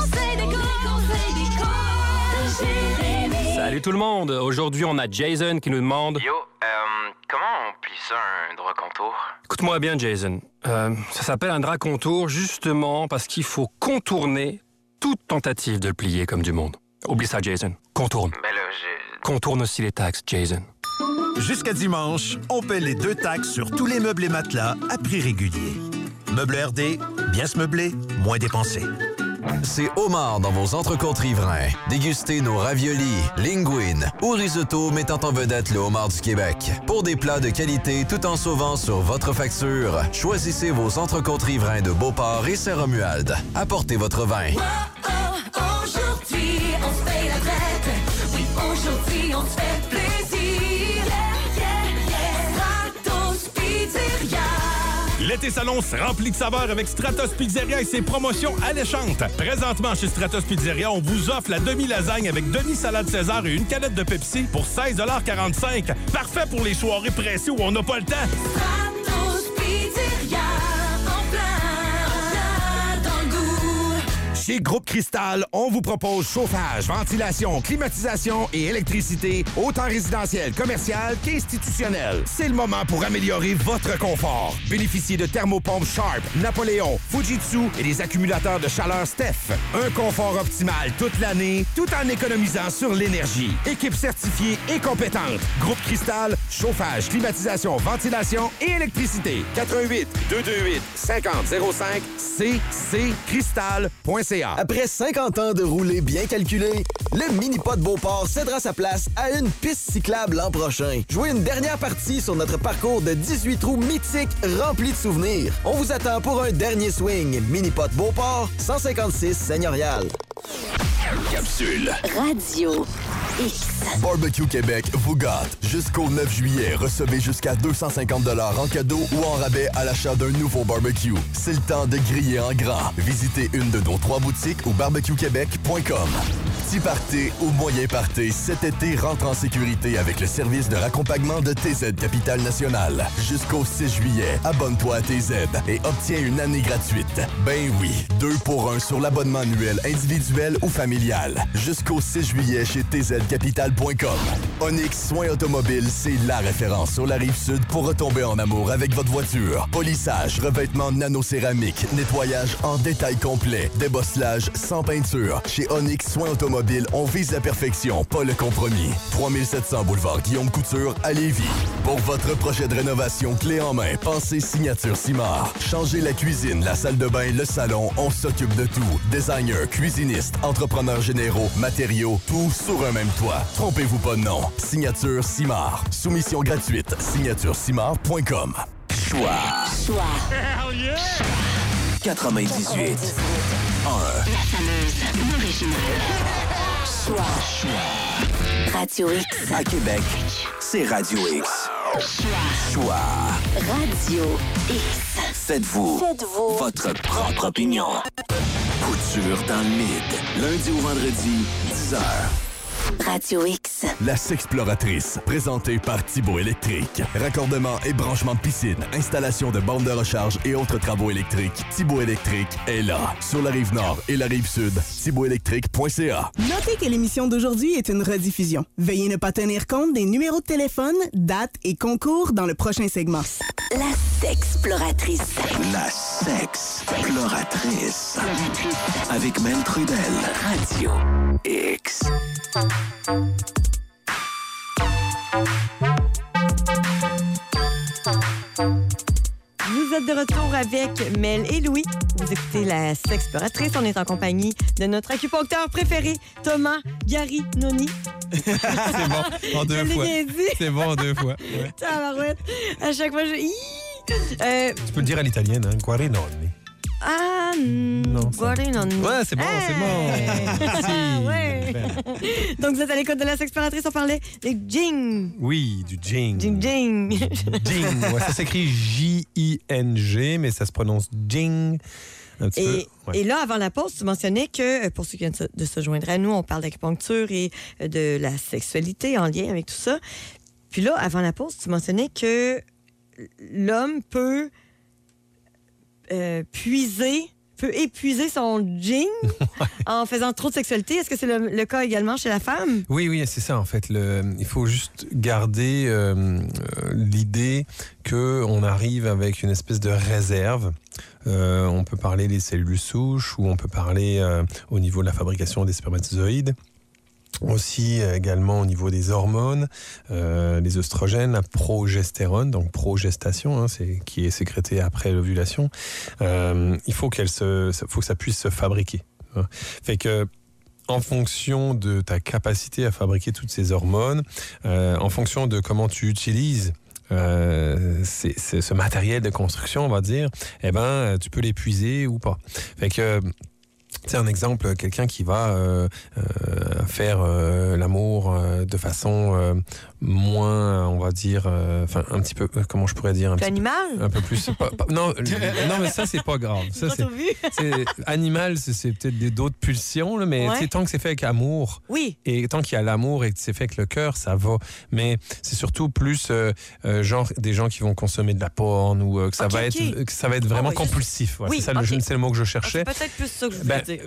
Salut tout le monde! Aujourd'hui, on a Jason qui nous demande... Yo, comment on plie ça, un drap contour? Écoute-moi bien, Jason. Ça s'appelle un drap contour justement parce qu'il faut contourner toute tentative de le plier comme du monde. Oublie ça, Jason. Contourne. Ben là, Contourne aussi les taxes, Jason. Jusqu'à dimanche, on paie les 2 taxes sur tous les meubles et matelas à prix régulier. Meubles RD, bien se meubler, moins dépenser. C'est Homard dans vos entrecôtes riverains. Dégustez nos raviolis, linguines ou risotto mettant en vedette le homard du Québec. Pour des plats de qualité tout en sauvant sur votre facture, choisissez vos entrecôtes riverains de Beauport et Saint-Romuald. Apportez votre vin. Aujourd'hui, on se fait la traite. Oui, aujourd'hui, on se fait plaisir. Stratos Pizzeria. L'été s'annonce rempli de saveurs avec Stratos Pizzeria et ses promotions alléchantes. Présentement, chez Stratos Pizzeria, on vous offre la demi-lasagne avec demi-salade César et une canette de Pepsi pour 16,45 $. Parfait pour les soirées pressées où on n'a pas le temps. Stratos Pizzeria, en plein dans le goût. Chez Groupe Cristal, on vous propose chauffage, ventilation, climatisation et électricité, autant résidentiel, commercial qu'institutionnel. C'est le moment pour améliorer votre confort. Bénéficiez de thermopompes Sharp, Napoléon, Fujitsu et des accumulateurs de chaleur Steph. Un confort optimal toute l'année, tout en économisant sur l'énergie. Équipe certifiée et compétente. Groupe Cristal, chauffage, climatisation, ventilation et électricité. 88 228 5005 cccristal.ca. Après 50 ans de roulé bien calculé, le Mini-Pod Beauport cédera sa place à une piste cyclable l'an prochain. Jouez une dernière partie sur notre parcours de 18 trous mythiques remplis de souvenirs. On vous attend pour un dernier swing. Mini-Pod Beauport, 156 Seigneurial. Capsule. Radio X. Barbecue Québec vous gâte. Jusqu'au 9 juillet, recevez jusqu'à 250 $ en cadeau ou en rabais à l'achat d'un nouveau barbecue. C'est le temps de griller en grand. Visitez une de nos 3 boutiques ou barbecuequebec.com. Petit party ou moyen party, cet été rentre en sécurité avec le service de raccompagnement de TZ Capitale Nationale. Jusqu'au 6 juillet, abonne-toi à TZ et obtiens une année gratuite. Ben oui, 2 pour 1 sur l'abonnement annuel individuel ou familial. Jusqu'au 6 juillet chez tzcapital.com. Onyx Soins Automobiles, c'est la référence sur la Rive-Sud pour retomber en amour avec votre voiture. Polissage, revêtement nano-céramique, nettoyage en détail complet, débosselage sans peinture. Chez Onyx Soins Automobiles, on vise la perfection, pas le compromis. 3700 boulevard Guillaume Couture à Lévis. Pour votre projet de rénovation clé en main, pensez Signature Simard. Changez la cuisine, la salle de bain, le salon, on s'occupe de tout. Designer, cuisiniste, entrepreneurs généraux, matériaux, tout sur un même toit. Trompez-vous pas de nom. Signature Simard. Soumission gratuite. signaturesimard.com. Choix. Hell yeah! 98. 1. La fameuse originale. Choix. Radio X. À Québec, c'est Radio X. Choix. Radio X. Faites-vous votre propre opinion. Couture dans le mid. Lundi au vendredi, 10h. Radio X. La Sexploratrice, présentée par Thibaut Électrique. Raccordement et branchement de piscine, installation de bornes de recharge et autres travaux électriques. Thibaut Électrique est là. Sur la rive nord et la rive sud, thibautélectrique.ca. Notez que l'émission d'aujourd'hui est une rediffusion. Veuillez ne pas tenir compte des numéros de téléphone, dates et concours dans le prochain segment. La Sexploratrice. La Sexploratrice. Avec Mel Trudel. Radio X. Vous êtes de retour avec Mel et Louis. Vous écoutez La Sexploratrice. On est en compagnie de notre acupuncteur préféré, Thomas Garinoni. C'est bon, en deux fois. C'est bon, en deux fois. Ouais. Tabarouette. À chaque fois, Tu peux le dire à l'italienne, hein? Guarinoni. Ah, non. Guarinoni. Ouais, c'est bon, c'est bon. Merci. Ouais. Donc, vous êtes à l'écoute de La Sexploratrice. On parlait des jing. Oui, du jing. Jing. Jing. Ouais, ça s'écrit J-I-N-G, mais ça se prononce jing. Un petit peu. Ouais. Et là, avant la pause, tu mentionnais que, pour ceux qui viennent de se joindre à nous, on parle d'acupuncture et de la sexualité en lien avec tout ça. Puis là, avant la pause, tu mentionnais que l'homme peut épuiser son jing en faisant trop de sexualité. Est-ce que c'est le cas également chez la femme? Oui, c'est ça en fait. Il faut juste garder l'idée qu'on arrive avec une espèce de réserve. On peut parler des cellules souches ou on peut parler au niveau de la fabrication des spermatozoïdes. Aussi également au niveau des hormones, les œstrogènes, la progestérone, donc progestation, hein, qui est sécrétée après l'ovulation. Il faut que ça puisse se fabriquer. Hein. Fait que en fonction de ta capacité à fabriquer toutes ces hormones, en fonction de comment tu utilises ce matériel de construction, on va dire, tu peux l'épuiser ou pas. Fait que c'est un exemple, quelqu'un qui va faire l'amour de façon moins, on va dire, un petit peu, comment je pourrais dire, un peu plus. Non, mais ça c'est pas grave. Ça c'est animal, c'est peut-être d'autres pulsions, là, mais tant que c'est fait avec amour, et tant qu'il y a l'amour et que c'est fait avec le cœur, ça va. Mais c'est surtout plus genre des gens qui vont consommer de la porn ou que ça va être vraiment compulsif. Ouais, c'est le mot que je cherchais. C'est peut-être plus ça que je voulais dire.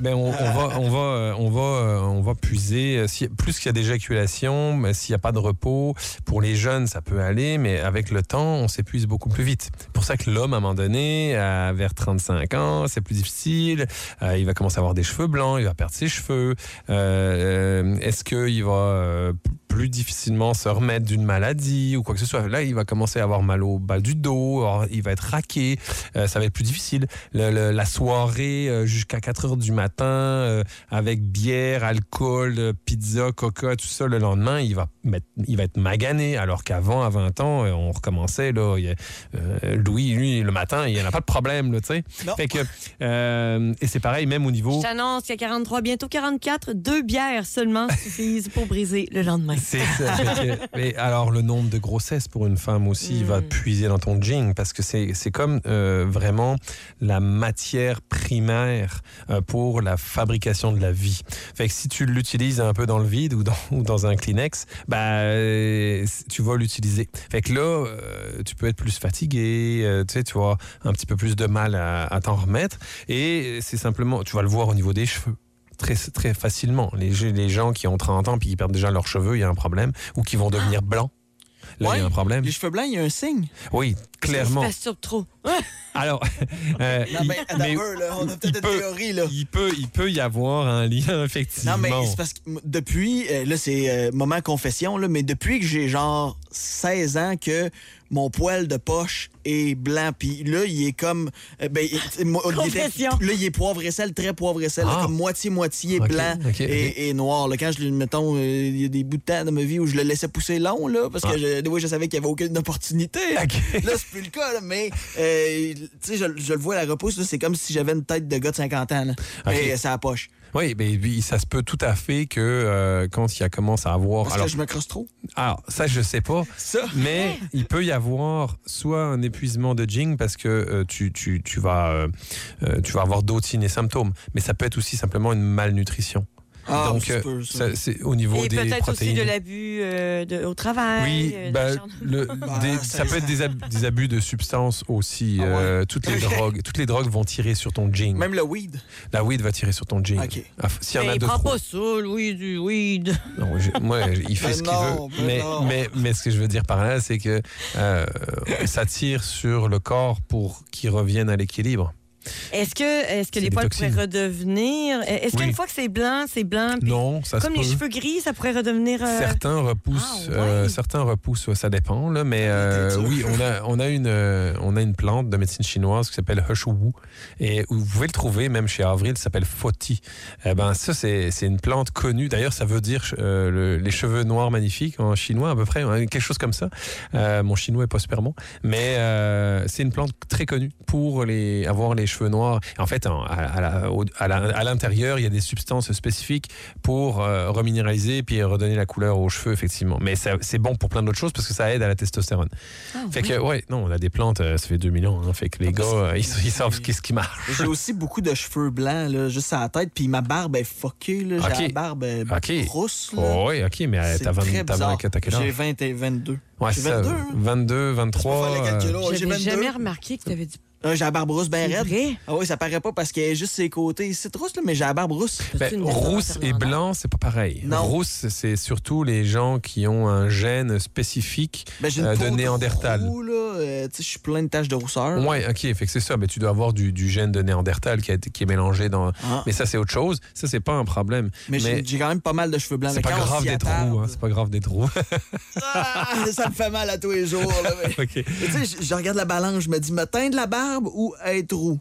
On va puiser. Plus qu'il y a d'éjaculation, s'il n'y a pas de repos, pour les jeunes, ça peut aller, mais avec le temps, on s'épuise beaucoup plus vite. C'est pour ça que l'homme, à un moment donné, vers 35 ans, c'est plus difficile. Il va commencer à avoir des cheveux blancs, il va perdre ses cheveux. Est-ce qu'il va plus difficilement se remettre d'une maladie ou quoi que ce soit? Là, il va commencer à avoir mal au bas du dos, alors, il va être raqué, ça va être plus difficile. La soirée jusqu'à 4 heures du matin, avec bière, alcool, pizza, coca, tout ça, le lendemain, il va être magané, alors qu'avant, à 20 ans, on recommençait, là, Louis, lui, le matin, il n'y en a pas de problème, là, tu sais. Fait que, et c'est pareil, même au niveau... Je t'annonce qu'il y a 43, bientôt 44, 2 bières seulement suffisent pour briser le lendemain. C'est ça. Mais alors, le nombre de grossesses pour une femme aussi va puiser dans ton jing, parce que c'est comme vraiment la matière primaire pour la fabrication de la vie. Fait que si tu l'utilises un peu dans le vide ou dans un Kleenex, tu vas l'utiliser. Fait que là, tu peux être plus fatigué, tu vas un petit peu plus de mal à t'en remettre. Et c'est simplement, tu vas le voir au niveau des cheveux. Très, très facilement. Les gens qui ont 30 ans puis qui perdent déjà leurs cheveux, il y a un problème. Ou qui vont devenir blancs. Là, il y a un problème. Les cheveux blancs, il y a un signe. Oui, clairement. Ça se perturbe trop. Alors, on a peut-être une théorie, là. Il peut y avoir un lien, effectivement. Non, mais c'est parce que depuis, là, c'est moment confession, là, mais depuis que j'ai genre 16 ans que mon poil de poche est blanc, puis là, il est comme... il est poivre et sel, très poivre et sel, là, comme moitié-moitié blanc et noir. Là, quand mettons, il y a des bouts de temps dans ma vie où je le laissais pousser long, là, parce que je savais qu'il n'y avait aucune opportunité. Là, c'est plus le cas, là, mais je le vois à la repousse, là, c'est comme si j'avais une tête de gars de 50 ans, là, et ça poche. Oui, mais ça se peut tout à fait que quand il commence à avoir... Parce que je me crosse trop? Alors, ça, je sais pas. Mais il peut y avoir soit un épuisement de jing parce que tu vas avoir d'autres signes et symptômes. Mais ça peut être aussi simplement une malnutrition. Donc, c'est au niveau et des protéines. Et peut-être aussi de l'abus au travail. Oui, ça peut être des abus de substances aussi. Toutes les drogues vont tirer sur ton jean. Même le weed? La weed va tirer sur ton jean. OK. S'il y en a il de prend trop. pas ça, lui, du weed. Non, moi, il fait ce qu'il veut. Mais ce que je veux dire par là, c'est que ça tire sur le corps pour qu'il revienne à l'équilibre. Est-ce que les poils pourraient redevenir... Est-ce qu'une fois que c'est blanc... Non, ça se peut. Comme les cheveux gris, ça pourrait redevenir... Certains repoussent, ça dépend, là, mais oui, on a une plante de médecine chinoise qui s'appelle Heshuwu, et vous pouvez le trouver même chez Avril, ça s'appelle Foti. Ça, c'est une plante connue. D'ailleurs, ça veut dire les cheveux noirs magnifiques en chinois, à peu près, quelque chose comme ça. Mon chinois est pas super bon, mais c'est une plante très connue pour avoir les cheveux noirs. En fait, à l'intérieur, il y a des substances spécifiques pour reminéraliser puis redonner la couleur aux cheveux, effectivement. Mais c'est bon pour plein d'autres choses parce que ça aide à la testostérone. Fait que, on a des plantes, ça fait 2000 ans. Fait que les gars, ils savent qu'est-ce qui marche. J'ai aussi beaucoup de cheveux blancs, là, juste à la tête, puis ma barbe est fuckée. Là. J'ai la barbe rousse. Oh, oui, OK, mais t'as quel âge? J'ai 20 et 22. Ouais, c'est ça. 22, 23. J'avais jamais remarqué que t'avais dit... J'ai la barbe rousse bien raide. Ah oui, ça paraît pas parce qu'elle est juste ses côtés. C'est rousse, là, mais j'ai la barbe rousse. Rousse et blanc, c'est pas pareil. Non. Rousse, c'est surtout les gens qui ont un gène spécifique de Néandertal. Je suis plein de taches de rousseur. Oui, OK, fait que c'est ça. Mais tu dois avoir du gène de Néandertal qui est mélangé dans... Mais ça, c'est autre chose. Ça, c'est pas un problème. Mais j'ai quand même pas mal de cheveux blancs. C'est pas grave d'être roux. C'est pas grave d'être roux. Ça me fait mal à tous les jours. Là, mais... Okay. Je regarde la balance, je me dis, me teindre la barbe ou être roux?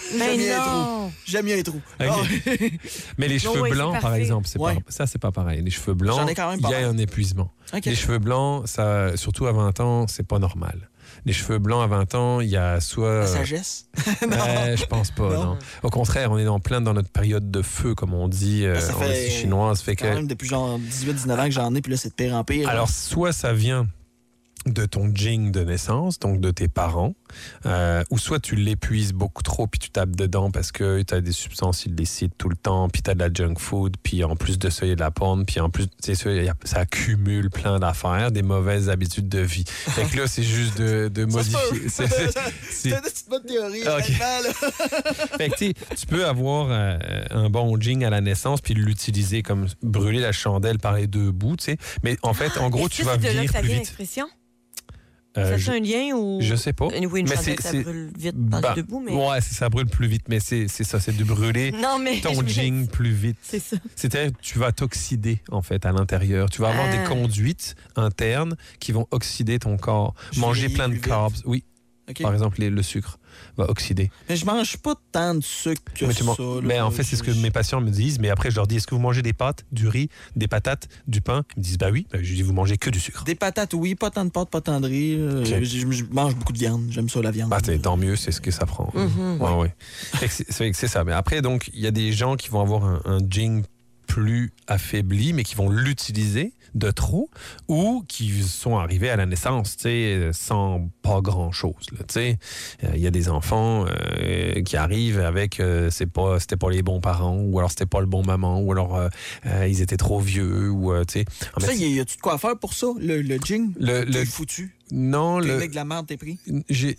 J'aime mieux être roux. Okay. Mais les cheveux blancs, par exemple, c'est pas pareil. Les cheveux blancs, il y a un épuisement. Okay. Les cheveux blancs, ça, surtout à 20 ans, c'est pas normal. Les cheveux blancs à 20 ans, il y a soit... La sagesse? Je pense pas, non. Au contraire, on est en plein dans notre période de feu, comme on dit en médecine chinoise. Fait que... Quand même depuis genre 18-19 ans que j'en ai, puis là, c'est de pire en pire. Alors, soit ça vient de ton gene de naissance, donc de tes parents, ou soit tu l'épuises beaucoup trop puis tu tapes dedans parce que tu as des substances illicites tout le temps, puis tu as de la junk food, puis en plus de ça, il y a de la porn, puis en plus, ça accumule plein d'affaires, des mauvaises habitudes de vie. Fait que là, c'est juste de modifier. C'est une petite bonne théorie, Fait que tu peux avoir un bon gene à la naissance puis l'utiliser comme brûler la chandelle par les deux bouts, tu sais. Mais en fait, en gros, tu vas vieillir plus vite. Ça fait un lien ou... Je sais pas. Oui, ça brûle vite par debout, mais... Ouais, ça brûle plus vite, mais c'est ça, c'est de brûler ton gene plus vite. C'est ça. C'est-à-dire tu vas t'oxyder, en fait, à l'intérieur. Tu vas avoir des conduites internes qui vont oxyder ton corps. Manger plein de carbs. Oui. Okay. Par exemple, le sucre va oxyder. Mais je mange pas tant de sucre que ça. Mais en fait, c'est ce que mes patients me disent. Mais après, je leur dis, est-ce que vous mangez des pâtes, du riz, des patates, du pain? Ils me disent, bah oui. Je dis, vous mangez que du sucre. Des patates, oui. Pas tant de pâtes, pas tant de riz. Okay. Je mange beaucoup de viande. J'aime ça, la viande. Tant mieux, c'est ce que ça prend. Ouais. C'est ça. Mais après, donc, il y a des gens qui vont avoir un gene plus affaibli, mais qui vont l'utiliser de trop, ou qui sont arrivés à la naissance, sans pas grand-chose. Il y a des enfants qui arrivent avec c'était pas les bons parents, ou alors c'était pas le bon maman, ou alors ils étaient trop vieux, ou ça, y a-tu de quoi faire pour ça, le gene? T'es foutu? Non, de la merde, t'es pris? J'ai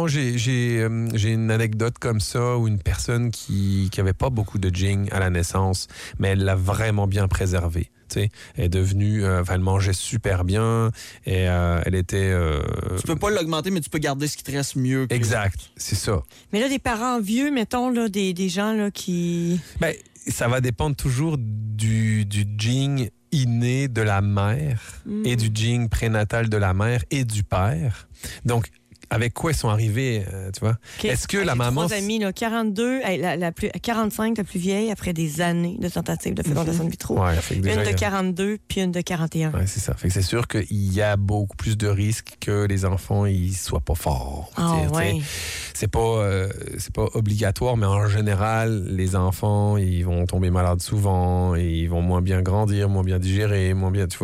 une anecdote comme ça où une personne qui avait pas beaucoup de gene à la naissance, mais elle l'a vraiment bien préservé. Elle est devenue... elle mangeait super bien et elle était... Tu peux pas l'augmenter, mais tu peux garder ce qui te reste mieux. Exact, c'est ça. Mais là, des parents vieux, mettons, là, des gens là, qui... Ça va dépendre toujours du gene inné de la mère et du gene prénatal de la mère et du père. Donc, avec quoi ils sont arrivés, tu vois? Okay. Est-ce que la maman... 3 amis, là, 42, 45, la plus vieille, après des années de tentatives de fécondation in vitro. Ouais, une de 42, puis une de 41. Ouais, c'est ça. Fait que c'est sûr qu'il y a beaucoup plus de risques que les enfants ils soient pas forts. c'est pas obligatoire, mais en général, les enfants, ils vont tomber malades souvent et ils vont moins bien grandir, moins bien digérer, moins bien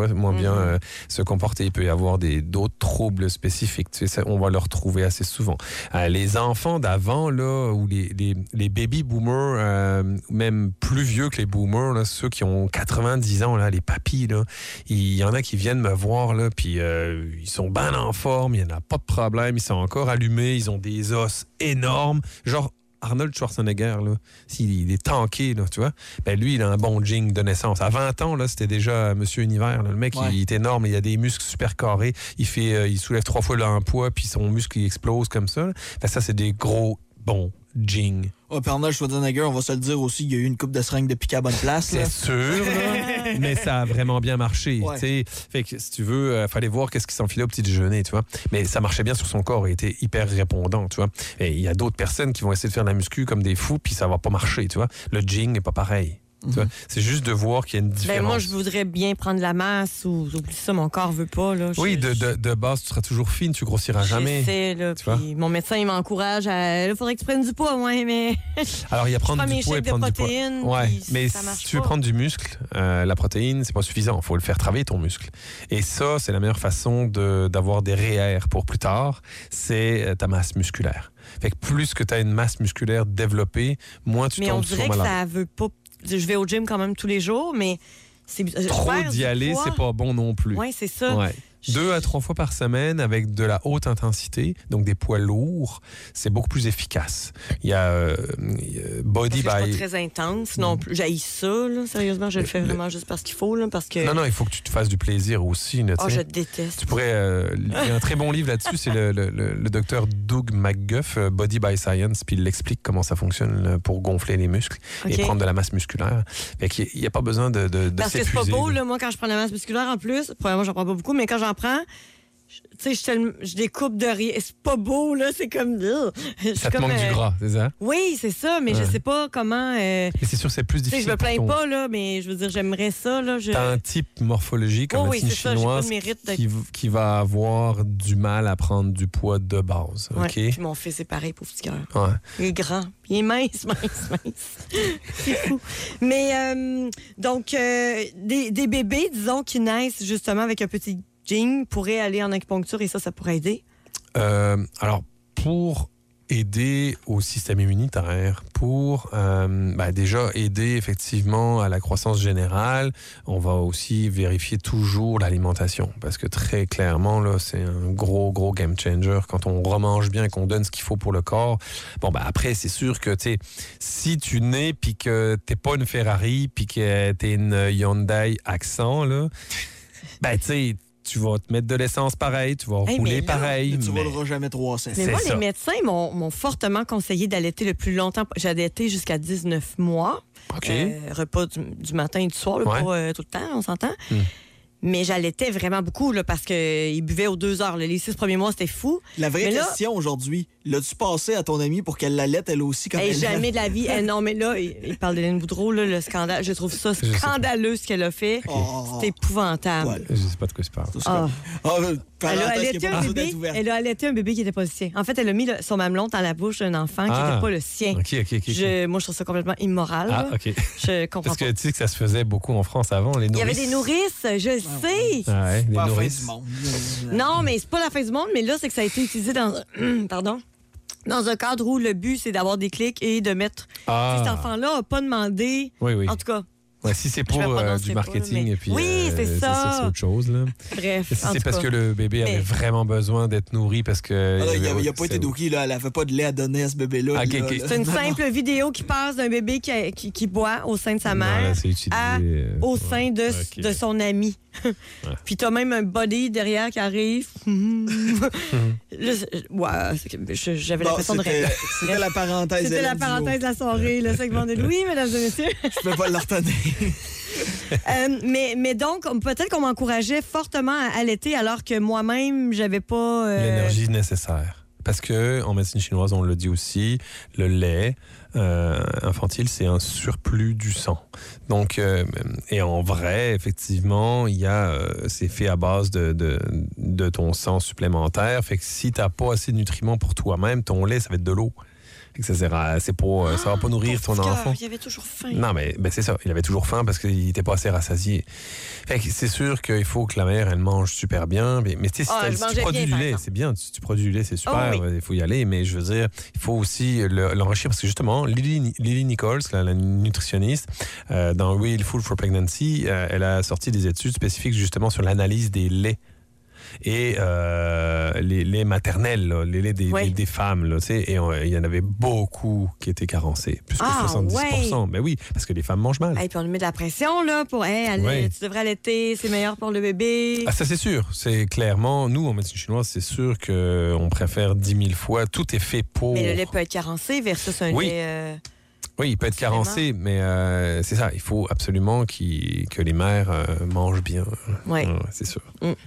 se comporter. Il peut y avoir d'autres troubles spécifiques. Tu sais, on va le retrouver assez souvent. Les enfants d'avant, là, ou les baby boomers, même plus vieux que les boomers, là, ceux qui ont 90 ans, là, les papis, là, il y en a qui viennent me voir, là, puis ils sont bien en forme, il n'y en a pas de problème, ils sont encore allumés, ils ont des os énormes, genre Arnold Schwarzenegger, là, s'il est tanké, là, tu vois, ben lui, il a un bon jing de naissance. À 20 ans, là, c'était déjà Monsieur Univers. Là. Le mec, il est énorme, il a des muscles super carrés, il soulève 3 fois le poids, puis son muscle, il explose comme ça. Ben, ça, c'est des gros bons jing. Oh, puis Arnold Schwarzenegger, on va se le dire aussi, il y a eu une coupe de seringues de piquet à bonne place. C'est sûr, là, mais ça a vraiment bien marché. Ouais. Fait que si tu veux, fallait voir qu'est-ce qui s'enfilait au petit déjeuner, tu vois. Mais ça marchait bien sur son corps, il était hyper répondant, tu vois. Et il y a d'autres personnes qui vont essayer de faire de la muscu comme des fous, puis ça va pas marcher, tu vois. Le jing n'est pas pareil. C'est juste de voir qu'il y a une différence. Ben moi, je voudrais bien prendre la masse ou oublie ça, mon corps veut pas. Là. Oui, de base, tu seras toujours fine, tu grossiras jamais. Je sais, là. Puis mon médecin, il m'encourage à. Il faudrait que tu prennes du poids, ouais, mais. Alors, il y a prendre du poids et prendre du poids. Ouais, mais si tu veux prendre du muscle, la protéine, c'est pas suffisant. Il faut le faire travailler, ton muscle. Et ça, c'est la meilleure façon d'avoir des REER pour plus tard, c'est ta masse musculaire. Fait que plus que tu as une masse musculaire développée, moins tu tombes sur malade. Mais on dirait que ça veut pas. Je vais au gym quand même tous les jours, mais c'est trop d'y aller, c'est pas bon non plus. Oui, c'est ça. Ouais. 2 à 3 fois par semaine avec de la haute intensité, donc des poids lourds, c'est beaucoup plus efficace. Il y a Body by... C'est pas très intense non plus. J'haïs ça, là. Sérieusement, je le fais vraiment juste parce qu'il faut. Là, parce que... Non, il faut que tu te fasses du plaisir aussi. Là, je déteste. Tu pourrais... il y a un très bon livre là-dessus, c'est le docteur Doug McGuff, Body by Science, puis il explique comment ça fonctionne là, pour gonfler les muscles et prendre de la masse musculaire. Fait qu'il n'y a pas besoin de parce s'épuiser. Parce que c'est pas beau, là, moi, quand je prends de la masse musculaire en plus, premièrement, j'en prends pas beaucoup, mais quand j'en prends, tu sais, je découpe de rien. C'est pas beau, là, c'est comme... Ça te manque du gras, c'est ça? Oui, c'est ça, mais je sais pas comment... Mais c'est sûr, c'est plus difficile. Je me plains pas, là, mais je veux dire, j'aimerais ça, là. T'as un type morphologique, en médecine chinoise, qui va avoir du mal à prendre du poids de base, OK? Puis mon fils est pareil, pauvre petit cœur. Ouais. Il est grand, il est mince. C'est fou. Mais, donc, des bébés, disons, qui naissent justement avec un petit jing pourrait aller en acupuncture et ça pourrait aider? Alors, pour aider au système immunitaire, pour déjà aider effectivement à la croissance générale, on va aussi vérifier toujours l'alimentation parce que très clairement, là, c'est un gros game changer quand on remange bien et qu'on donne ce qu'il faut pour le corps. Bon, après, c'est sûr que, tu sais, si tu nais puis que t'es pas une Ferrari puis que t'es une Hyundai Accent, là, tu sais, tu vas te mettre de l'essence pareil, tu vas rouler pareil. Mais tu ne rouleras jamais 300. Mais moi, les médecins m'ont fortement conseillé d'allaiter le plus longtemps. J'ai allaité jusqu'à 19 mois. OK. Repas du matin et du soir, pas tout le temps, on s'entend. Mais j'allaitais vraiment beaucoup là, parce qu'il buvait aux 2 heures. Là. Les 6 premiers mois, c'était fou. La vraie question aujourd'hui, l'as-tu passé à ton amie pour qu'elle l'allaite elle aussi quand elle jamais de la vie. Non, mais là, il parle d'Hélène Boudreau, là, le scandale. Je trouve ça scandaleux ce qu'elle a fait. C'est épouvantable. Ouais. Je sais pas de quoi tu parles. Elle a allaité un bébé qui n'était pas le sien. En fait, elle a mis son mamelon dans la bouche d'un enfant qui n'était pas le sien. OK. Moi, je trouve ça complètement immoral. Ah, OK. Je comprends Parce que tu sais que ça se faisait beaucoup en France avant, les nourrices. Il y avait des nourrices, je sais. Ouais, les nourrices. Non, mais c'est pas la fin du monde, mais là, c'est que ça a été utilisé dans... Pardon? Dans un cadre où le but, c'est d'avoir des clics et de mettre... Cet enfant-là n'a pas demandé... Oui. En tout cas... Ouais, si c'est pour du marketing mais... et puis oui, c'est ça. C'est autre chose là. Bref, si c'est parce que le bébé avait vraiment besoin d'être nourri parce que il a pas été nourri là, elle avait pas de lait à donner à ce bébé là. C'est une simple vidéo qui passe d'un bébé qui boit au sein de sa mère au sein de son ami. Puis t'as même un body derrière qui arrive. J'avais l'impression de rêver. C'était la parenthèse. C'était la parenthèse de la soirée, le segment de Louis, mesdames et messieurs. Je peux pas le retenir. Mais donc, peut-être qu'on m'encourageait fortement à allaiter alors que moi-même, j'avais pas... l'énergie nécessaire. Parce que en médecine chinoise, on le dit aussi, le lait infantile, c'est un surplus du sang. Donc, et en vrai, effectivement, c'est fait à base de ton sang supplémentaire. Fait que si t'as pas assez de nutriments pour toi-même, ton lait, ça va être de l'eau. Ça va pas nourrir ton enfant. Il avait toujours faim. Non, mais c'est ça. Il avait toujours faim parce qu'il n'était pas assez rassasié. Fait que c'est sûr qu'il faut que la mère, elle mange super bien. Mais tu sais, si tu produis du lait, c'est bien. Si tu produis du lait, c'est super. Il faut y aller. Mais je veux dire, il faut aussi l'enrichir parce que justement, Lily Nichols, la nutritionniste, dans Real Food for Pregnancy, elle a sorti des études spécifiques justement sur l'analyse des laits. Et les laits maternels, là, les laits des femmes, là, et il y en avait beaucoup qui étaient carencés, plus que 70%. Ouais. Ben oui, parce que les femmes mangent mal. Et puis on lui met de la pression là, pour tu devrais allaiter, c'est meilleur pour le bébé. Ah, ça c'est sûr, c'est clairement, nous en médecine chinoise, c'est sûr qu'on préfère 10 000 fois, tout est fait pour... Mais le lait peut être carencé versus un lait... Oui, il peut être carencé, mais c'est ça, il faut absolument que les mères mangent bien. Oui. C'est sûr.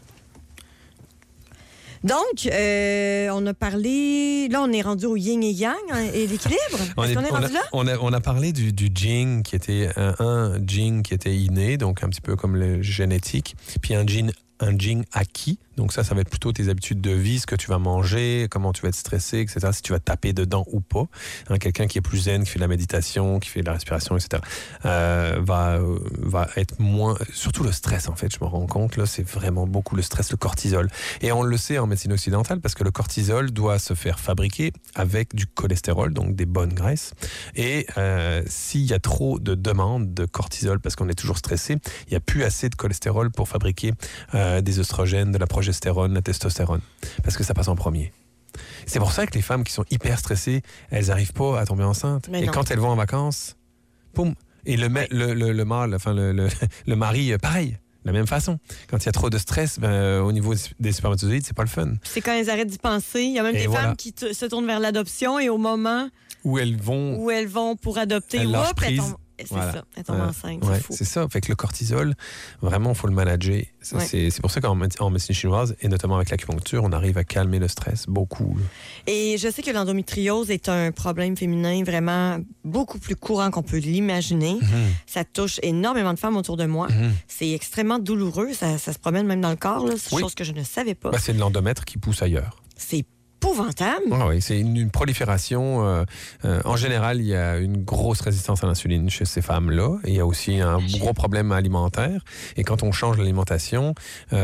Donc, on a parlé... Là, on est rendu au yin et yang et l'équilibre. Est-ce qu'on est rendu là? On a parlé du jing, qui était un jing qui était inné, donc un petit peu comme le génétique, puis un jing acquis. Donc ça va être plutôt tes habitudes de vie, ce que tu vas manger, comment tu vas être stressé, etc. Si tu vas taper dedans ou pas. Quelqu'un qui est plus zen, qui fait de la méditation, qui fait de la respiration, etc. Va être moins... Surtout le stress, en fait, je me rends compte. Là, c'est vraiment beaucoup le stress, le cortisol. Et on le sait en médecine occidentale parce que le cortisol doit se faire fabriquer avec du cholestérol, donc des bonnes graisses. Et s'il y a trop de demandes de cortisol parce qu'on est toujours stressé, il n'y a plus assez de cholestérol pour fabriquer des œstrogènes, de la progestérone, la testostérone, parce que ça passe en premier. C'est pour ça que les femmes qui sont hyper stressées, elles n'arrivent pas à tomber enceintes. Et quand elles vont en vacances, poum, et le mâle, enfin le mari, pareil, de la même façon. Quand il y a trop de stress, au niveau des spermatozoïdes, c'est pas le fun. C'est quand elles arrêtent d'y penser. Il y a même des femmes qui se tournent vers l'adoption et au moment où elles vont pour adopter, elles lâchent prise. C'est ça, elle tombe enceinte. C'est ça. Fait que le cortisol, vraiment, il faut le manager. C'est pour ça qu'en médecine chinoise, et notamment avec l'acupuncture, on arrive à calmer le stress beaucoup. Là. Et je sais que l'endométriose est un problème féminin vraiment beaucoup plus courant qu'on peut l'imaginer. Ça touche énormément de femmes autour de moi. C'est extrêmement douloureux. Ça se promène même dans le corps. C'est une chose que je ne savais pas. C'est de l'endomètre qui pousse ailleurs. C'est épouvantable. Oui, c'est une prolifération. En général, il y a une grosse résistance à l'insuline chez ces femmes-là. Et il y a aussi un gros problème alimentaire. Et quand on change l'alimentation, ça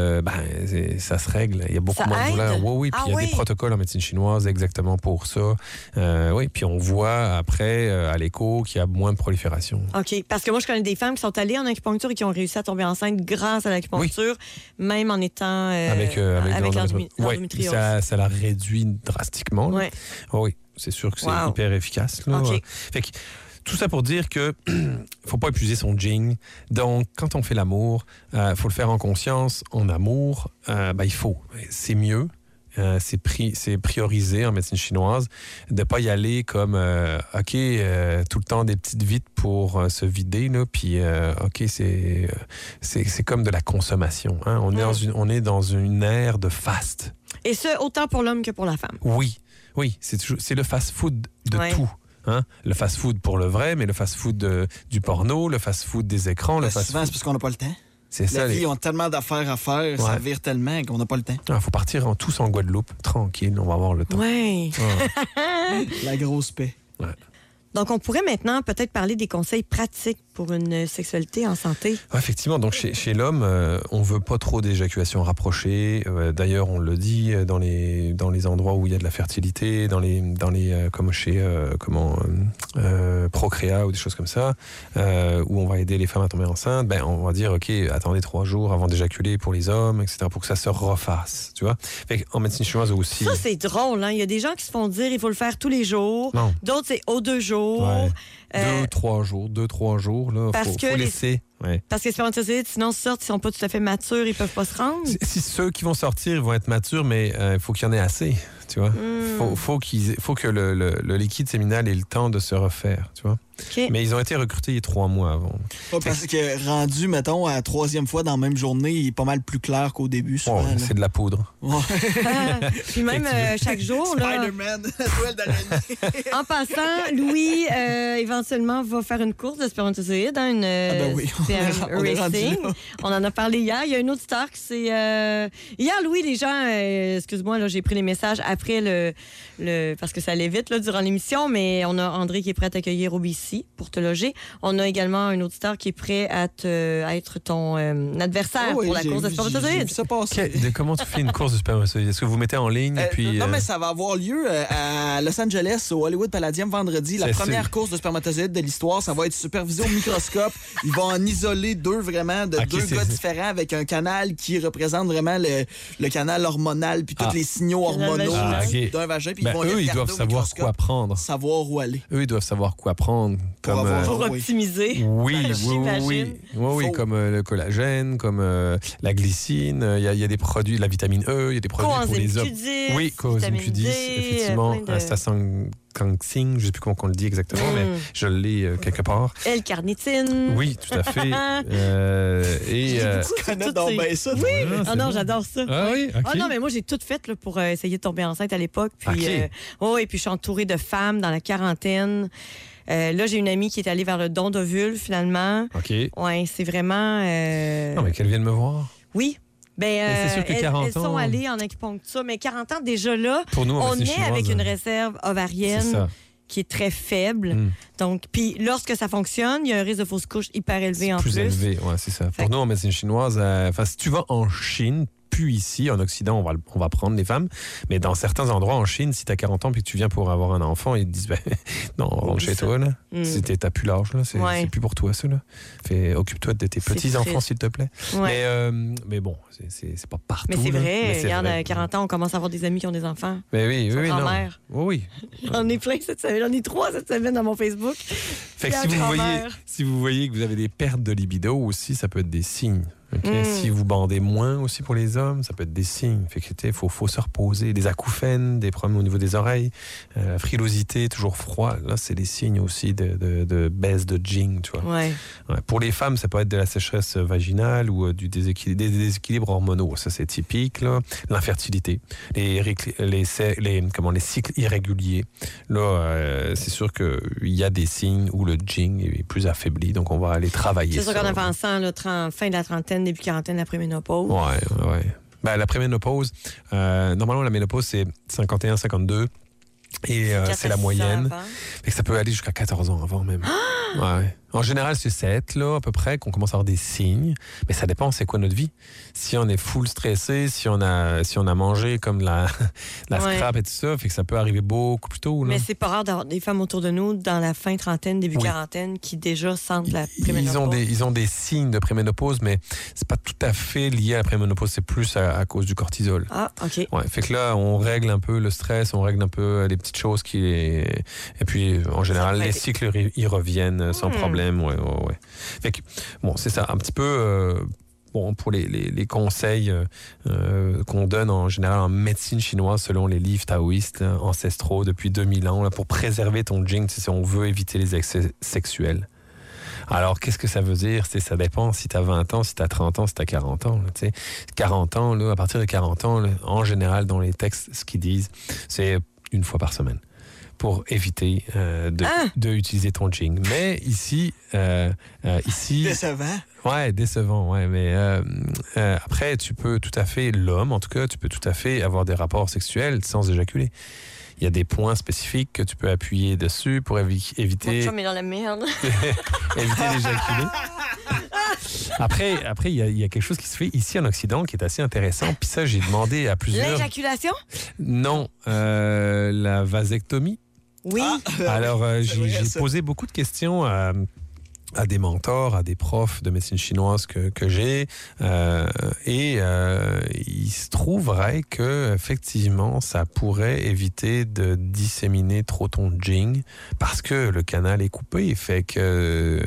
se règle. Il y a beaucoup moins de douleur. Oui, puis il y a des protocoles en médecine chinoise exactement pour ça. Oui, puis on voit après, à l'écho, qu'il y a moins de prolifération. OK, parce que moi, je connais des femmes qui sont allées en acupuncture et qui ont réussi à tomber enceinte grâce à l'acupuncture, même en étant avec l'endométriose. Ça la réduit drastiquement. Oui, c'est sûr que c'est hyper efficace. Là. Fait que, tout ça pour dire que faut pas épuiser son jing. Donc, quand on fait l'amour, faut le faire en conscience, en amour. Il faut. C'est mieux. C'est priorisé en médecine chinoise de pas y aller comme tout le temps des petites vites pour se vider là, puis c'est comme de la consommation. Hein? On est dans une ère de fast. Et ce, autant pour l'homme que pour la femme. Oui, c'est le fast-food de tout. Hein? Le fast-food pour le vrai, mais le fast-food du porno, le fast-food des écrans. Souvent, c'est parce qu'on n'a pas le temps. C'est ça. Les filles ont tellement d'affaires à faire, ça vire tellement qu'on n'a pas le temps. Il faut partir tous en Guadeloupe, tranquille, on va avoir le temps. Oui. La grosse paix. Ouais. Donc, on pourrait maintenant peut-être parler des conseils pratiques pour une sexualité en santé. Effectivement, donc chez l'homme, on veut pas trop d'éjaculation rapprochée. D'ailleurs, on le dit dans les endroits où il y a de la fertilité, dans les comme chez Procréa ou des choses comme ça, où on va aider les femmes à tomber enceintes. On va dire attendez 3 jours avant d'éjaculer pour les hommes, etc. pour que ça se refasse. Tu vois. Fait en médecine chinoise aussi. Ça c'est drôle. Hein? Il y a des gens qui se font dire il faut le faire tous les jours. Non. D'autres c'est aux 2 jours. Ouais. 2-3 jours. Là, faut laisser Ouais. Parce que spermatozoïdes, sinon, sortent, ils sont pas tout à fait matures, ils peuvent pas se rendre. Si ceux qui vont sortir ils vont être matures, mais il faut qu'il y en ait assez, tu vois. Faut que le liquide séminal ait le temps de se refaire, tu vois. Okay. Mais ils ont été recrutés 3 mois avant. Parce que rendu, mettons, à la 3e fois dans la même journée, il est pas mal plus clair qu'au début, souvent. C'est de la poudre. Ouais. Puis même chaque jour, là... Spider-Man, duel d'araignée. En passant, Louis, éventuellement, va faire une course de spermatozoïdes, une ben oui. CM Racing. On en a parlé hier. Il y a un autre star qui c'est... Hier, Louis, les gens... excuse-moi, là, j'ai pris les messages après parce que ça allait vite là, durant l'émission, mais on a André qui est prêt à t'accueillir au BC pour te loger. On a également un autre star qui est prêt à être ton adversaire pour la course de spermatozoïdes. Comment tu fais une course de spermatozoïdes? Est-ce que vous mettez en ligne? Non, mais ça va avoir lieu à Los Angeles, au Hollywood Palladium, vendredi. La première course de spermatozoïdes de l'histoire. Ça va être supervisé au microscope. Ils vont en isoler 2 vraiment, deux gars différents avec un canal qui représente vraiment le canal hormonal puis tous les signaux hormonaux d'un vagin. Puis eux, ils doivent savoir quoi prendre. Savoir où aller. Eux, ils doivent savoir quoi prendre. Pour optimiser. Oui, comme le collagène, comme la glycine. Il y a des produits, la vitamine E, il y a des produits pour les hommes. Oui, coenzyme Q10, effectivement. Astaxanthin, je ne sais plus comment on le dit exactement, mais je l'ai quelque part. L-carnitine. Oui, tout à fait. Tu connais donc bien ça. Oui. Non, j'adore ça. Ah oui, OK. Non, mais moi, j'ai tout fait là, pour essayer de tomber enceinte à l'époque. Puis, et puis je suis entourée de femmes dans la quarantaine. Là, j'ai une amie qui est allée vers le don d'ovules, finalement. OK. Oui, c'est vraiment... Non, mais qu'elle vienne me voir. Oui. C'est sûr que 40 elles sont allées en acupuncture, mais 40 ans, déjà là, pour nous, on est avec une réserve ovarienne qui est très faible. Donc, puis lorsque ça fonctionne, il y a un risque de fausse couche hyper élevé en plus. Plus élevé, oui, c'est ça. Pour nous, en médecine chinoise, si tu vas en Chine, plus ici, en Occident, on va prendre les femmes. Mais dans certains endroits en Chine, si tu as 40 ans et que tu viens pour avoir un enfant, ils te disent non, rentre chez toi. Là. T'as plus l'âge. C'est plus pour toi, ça. Là. Occupe-toi de tes petits-enfants, s'il te plaît. Ouais. Mais bon, c'est pas partout. Mais c'est vrai. Regarde, à 40 ans, on commence à avoir des amis qui ont des enfants. Mais oui, grand-mère. Oui. J'en ai plein cette semaine. J'en ai 3 cette semaine dans mon Facebook. Fait que si vous voyez que vous avez des pertes de libido aussi, ça peut être des signes. Okay? Si vous bandez moins aussi pour les hommes, ça peut être des signes. Fait que faut se reposer. Des acouphènes, des problèmes au niveau des oreilles, frilosité, toujours froid. Là, c'est des signes aussi de baisse de Jing, tu vois. Ouais. Pour les femmes, ça peut être de la sécheresse vaginale ou des déséquilibres hormonaux. Ça, c'est typique. Là. L'infertilité, les cycles irréguliers. Là, c'est sûr qu'il y a des signes où le Jing est plus affaibli. Donc, on va aller travailler. C'est sûr qu'en avançant, fin de la trentaine, début quarantaine, la préménopause. Ouais. Ben, la préménopause, normalement, la ménopause, c'est 51-52. Et c'est la moyenne. Fait que ça peut aller jusqu'à 14 ans avant même. Ouais. En général, c'est 7, là, à peu près, qu'on commence à avoir des signes. Mais ça dépend, c'est quoi notre vie. Si on est full stressé, si on a mangé comme la scrap et tout ça, fait que ça peut arriver beaucoup plus tôt. Là. Mais c'est pas rare d'avoir des femmes autour de nous, dans la fin trentaine, début quarantaine, qui déjà sentent la préménopause. Ils ont des signes de préménopause, mais c'est pas tout à fait lié à la préménopause. C'est plus à cause du cortisol. Ah, OK. Ouais, fait que là, on règle un peu le stress, on règle un peu les petites choses et puis, en général, les cycles y reviennent sans problème. Ouais. Fait que, bon, c'est ça, un petit peu pour les conseils qu'on donne en général en médecine chinoise selon les livres taoïstes ancestraux depuis 2000 ans là, pour préserver ton Jing si on veut éviter les excès sexuels. Alors, qu'est-ce que ça veut dire? Ça dépend si tu as 20 ans, si tu as 30 ans, si tu as 40 ans. Là, 40 ans, là, à partir de 40 ans, là, en général, dans les textes, ce qu'ils disent, c'est 1 fois par semaine. Pour éviter de utiliser ton Jing. Mais ici... Décevant. Ouais, décevant, ouais. Mais après, tu peux tout à fait, l'homme, en tout cas, tu peux tout à fait avoir des rapports sexuels sans éjaculer. Il y a des points spécifiques que tu peux appuyer dessus pour éviter... Mon chum est dans la merde. éviter d'éjaculer. Après, il y a quelque chose qui se fait ici en Occident qui est assez intéressant. Puis ça, j'ai demandé à plusieurs... L'éjaculation? Non. La vasectomie. Oui. Alors, j'ai posé beaucoup de questions à à des mentors, à des profs de médecine chinoise que j'ai, il se trouverait que effectivement ça pourrait éviter de disséminer trop ton Jing parce que le canal est coupé, fait que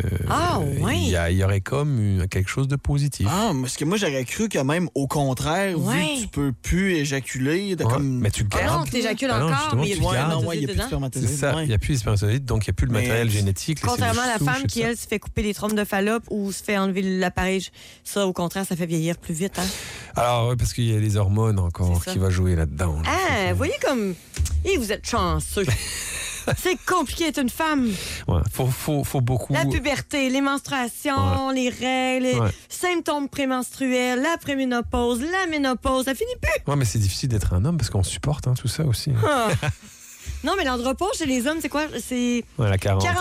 il y aurait comme quelque chose de positif. Parce que moi j'aurais cru que même au contraire, vu que tu peux plus éjaculer, mais tu gardes. non, t'éjacules encore, mais il y a plus de spermatozoïdes. C'est ça, il n'y a plus de spermatozoïdes, donc il n'y a plus le matériel génétique. Contrairement à la femme qui, elle, se fait couper les trompes de Fallope ou se fait enlever l'appareil, ça, au contraire, ça fait vieillir plus vite. Hein? Alors, parce qu'il y a les hormones encore qui vont jouer là-dedans. Vous voyez comme... vous êtes chanceux. C'est compliqué d'être une femme. Ouais, faut beaucoup... La puberté, les menstruations, les règles, les symptômes prémenstruels, la préménopause, la ménopause, ça finit plus. Ouais, mais c'est difficile d'être un homme parce qu'on supporte tout ça aussi. Non, mais l'andropause chez les hommes, c'est quoi? C'est la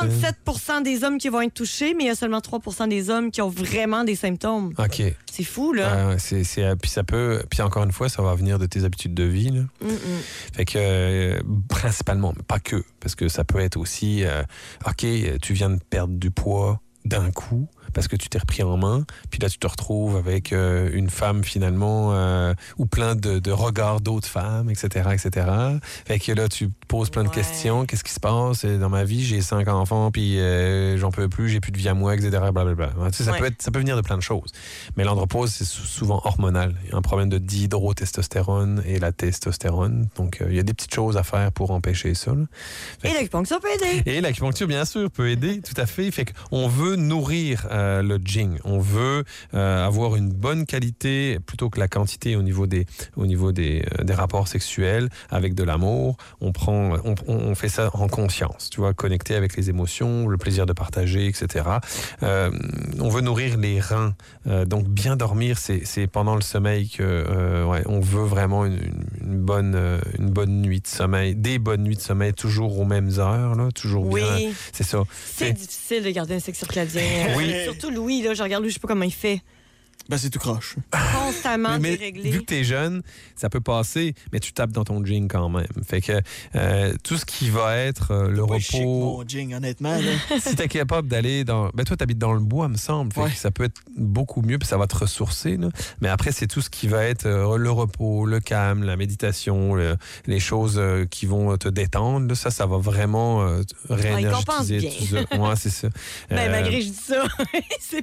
47% des hommes qui vont être touchés, mais il y a seulement 3% des hommes qui ont vraiment des symptômes. OK. C'est fou, là. Puis ça peut... Puis encore une fois, ça va venir de tes habitudes de vie, là. Fait que, principalement, mais pas que, parce que ça peut être aussi, OK, tu viens de perdre du poids d'un coup, parce que tu t'es repris en main, puis là, tu te retrouves avec une femme, finalement, ou plein de regards d'autres femmes, etc., etc. Fait que là, tu poses plein de questions. Qu'est-ce qui se passe dans ma vie? J'ai 5 enfants, puis j'en peux plus, j'ai plus de vie à moi, etc., blablabla. Tu sais, ça peut venir de plein de choses. Mais l'andropause, c'est souvent hormonal. Il y a un problème de dihydrotestostérone et la testostérone. Donc, il y a des petites choses à faire pour empêcher ça. Là. Et l'acupuncture peut aider. Et l'acupuncture, bien sûr, peut aider, tout à fait. Fait qu'on veut nourrir le Jing. On veut avoir une bonne qualité plutôt que la quantité au niveau des rapports sexuels avec de l'amour. On fait ça en conscience, tu vois, connecté avec les émotions, le plaisir de partager, etc. On veut nourrir les reins. Donc, bien dormir, c'est pendant le sommeil que on veut vraiment une bonne nuit de sommeil, des bonnes nuits de sommeil, toujours aux mêmes heures, là, toujours bien. C'est ça. C'est difficile de garder un sexe circadien. Surtout Louis, là, je regarde lui, je sais pas comment il fait. C'est tout croche. Constamment déréglé. Vu que t'es jeune, ça peut passer, mais tu tapes dans ton Jing quand même. Fait que tout ce qui va être le repos... Chic, mon Jing, honnêtement. Là. Si t'es capable d'aller dans... toi, t'habites dans le bois, me semble. Fait que ça peut être beaucoup mieux, puis ça va te ressourcer. Là. Mais après, c'est tout ce qui va être le repos, le calme, la méditation, les choses qui vont te détendre. Là, ça va vraiment réénergétiser tout ça. Ouais, c'est ça. Malgré que je dis ça, c'est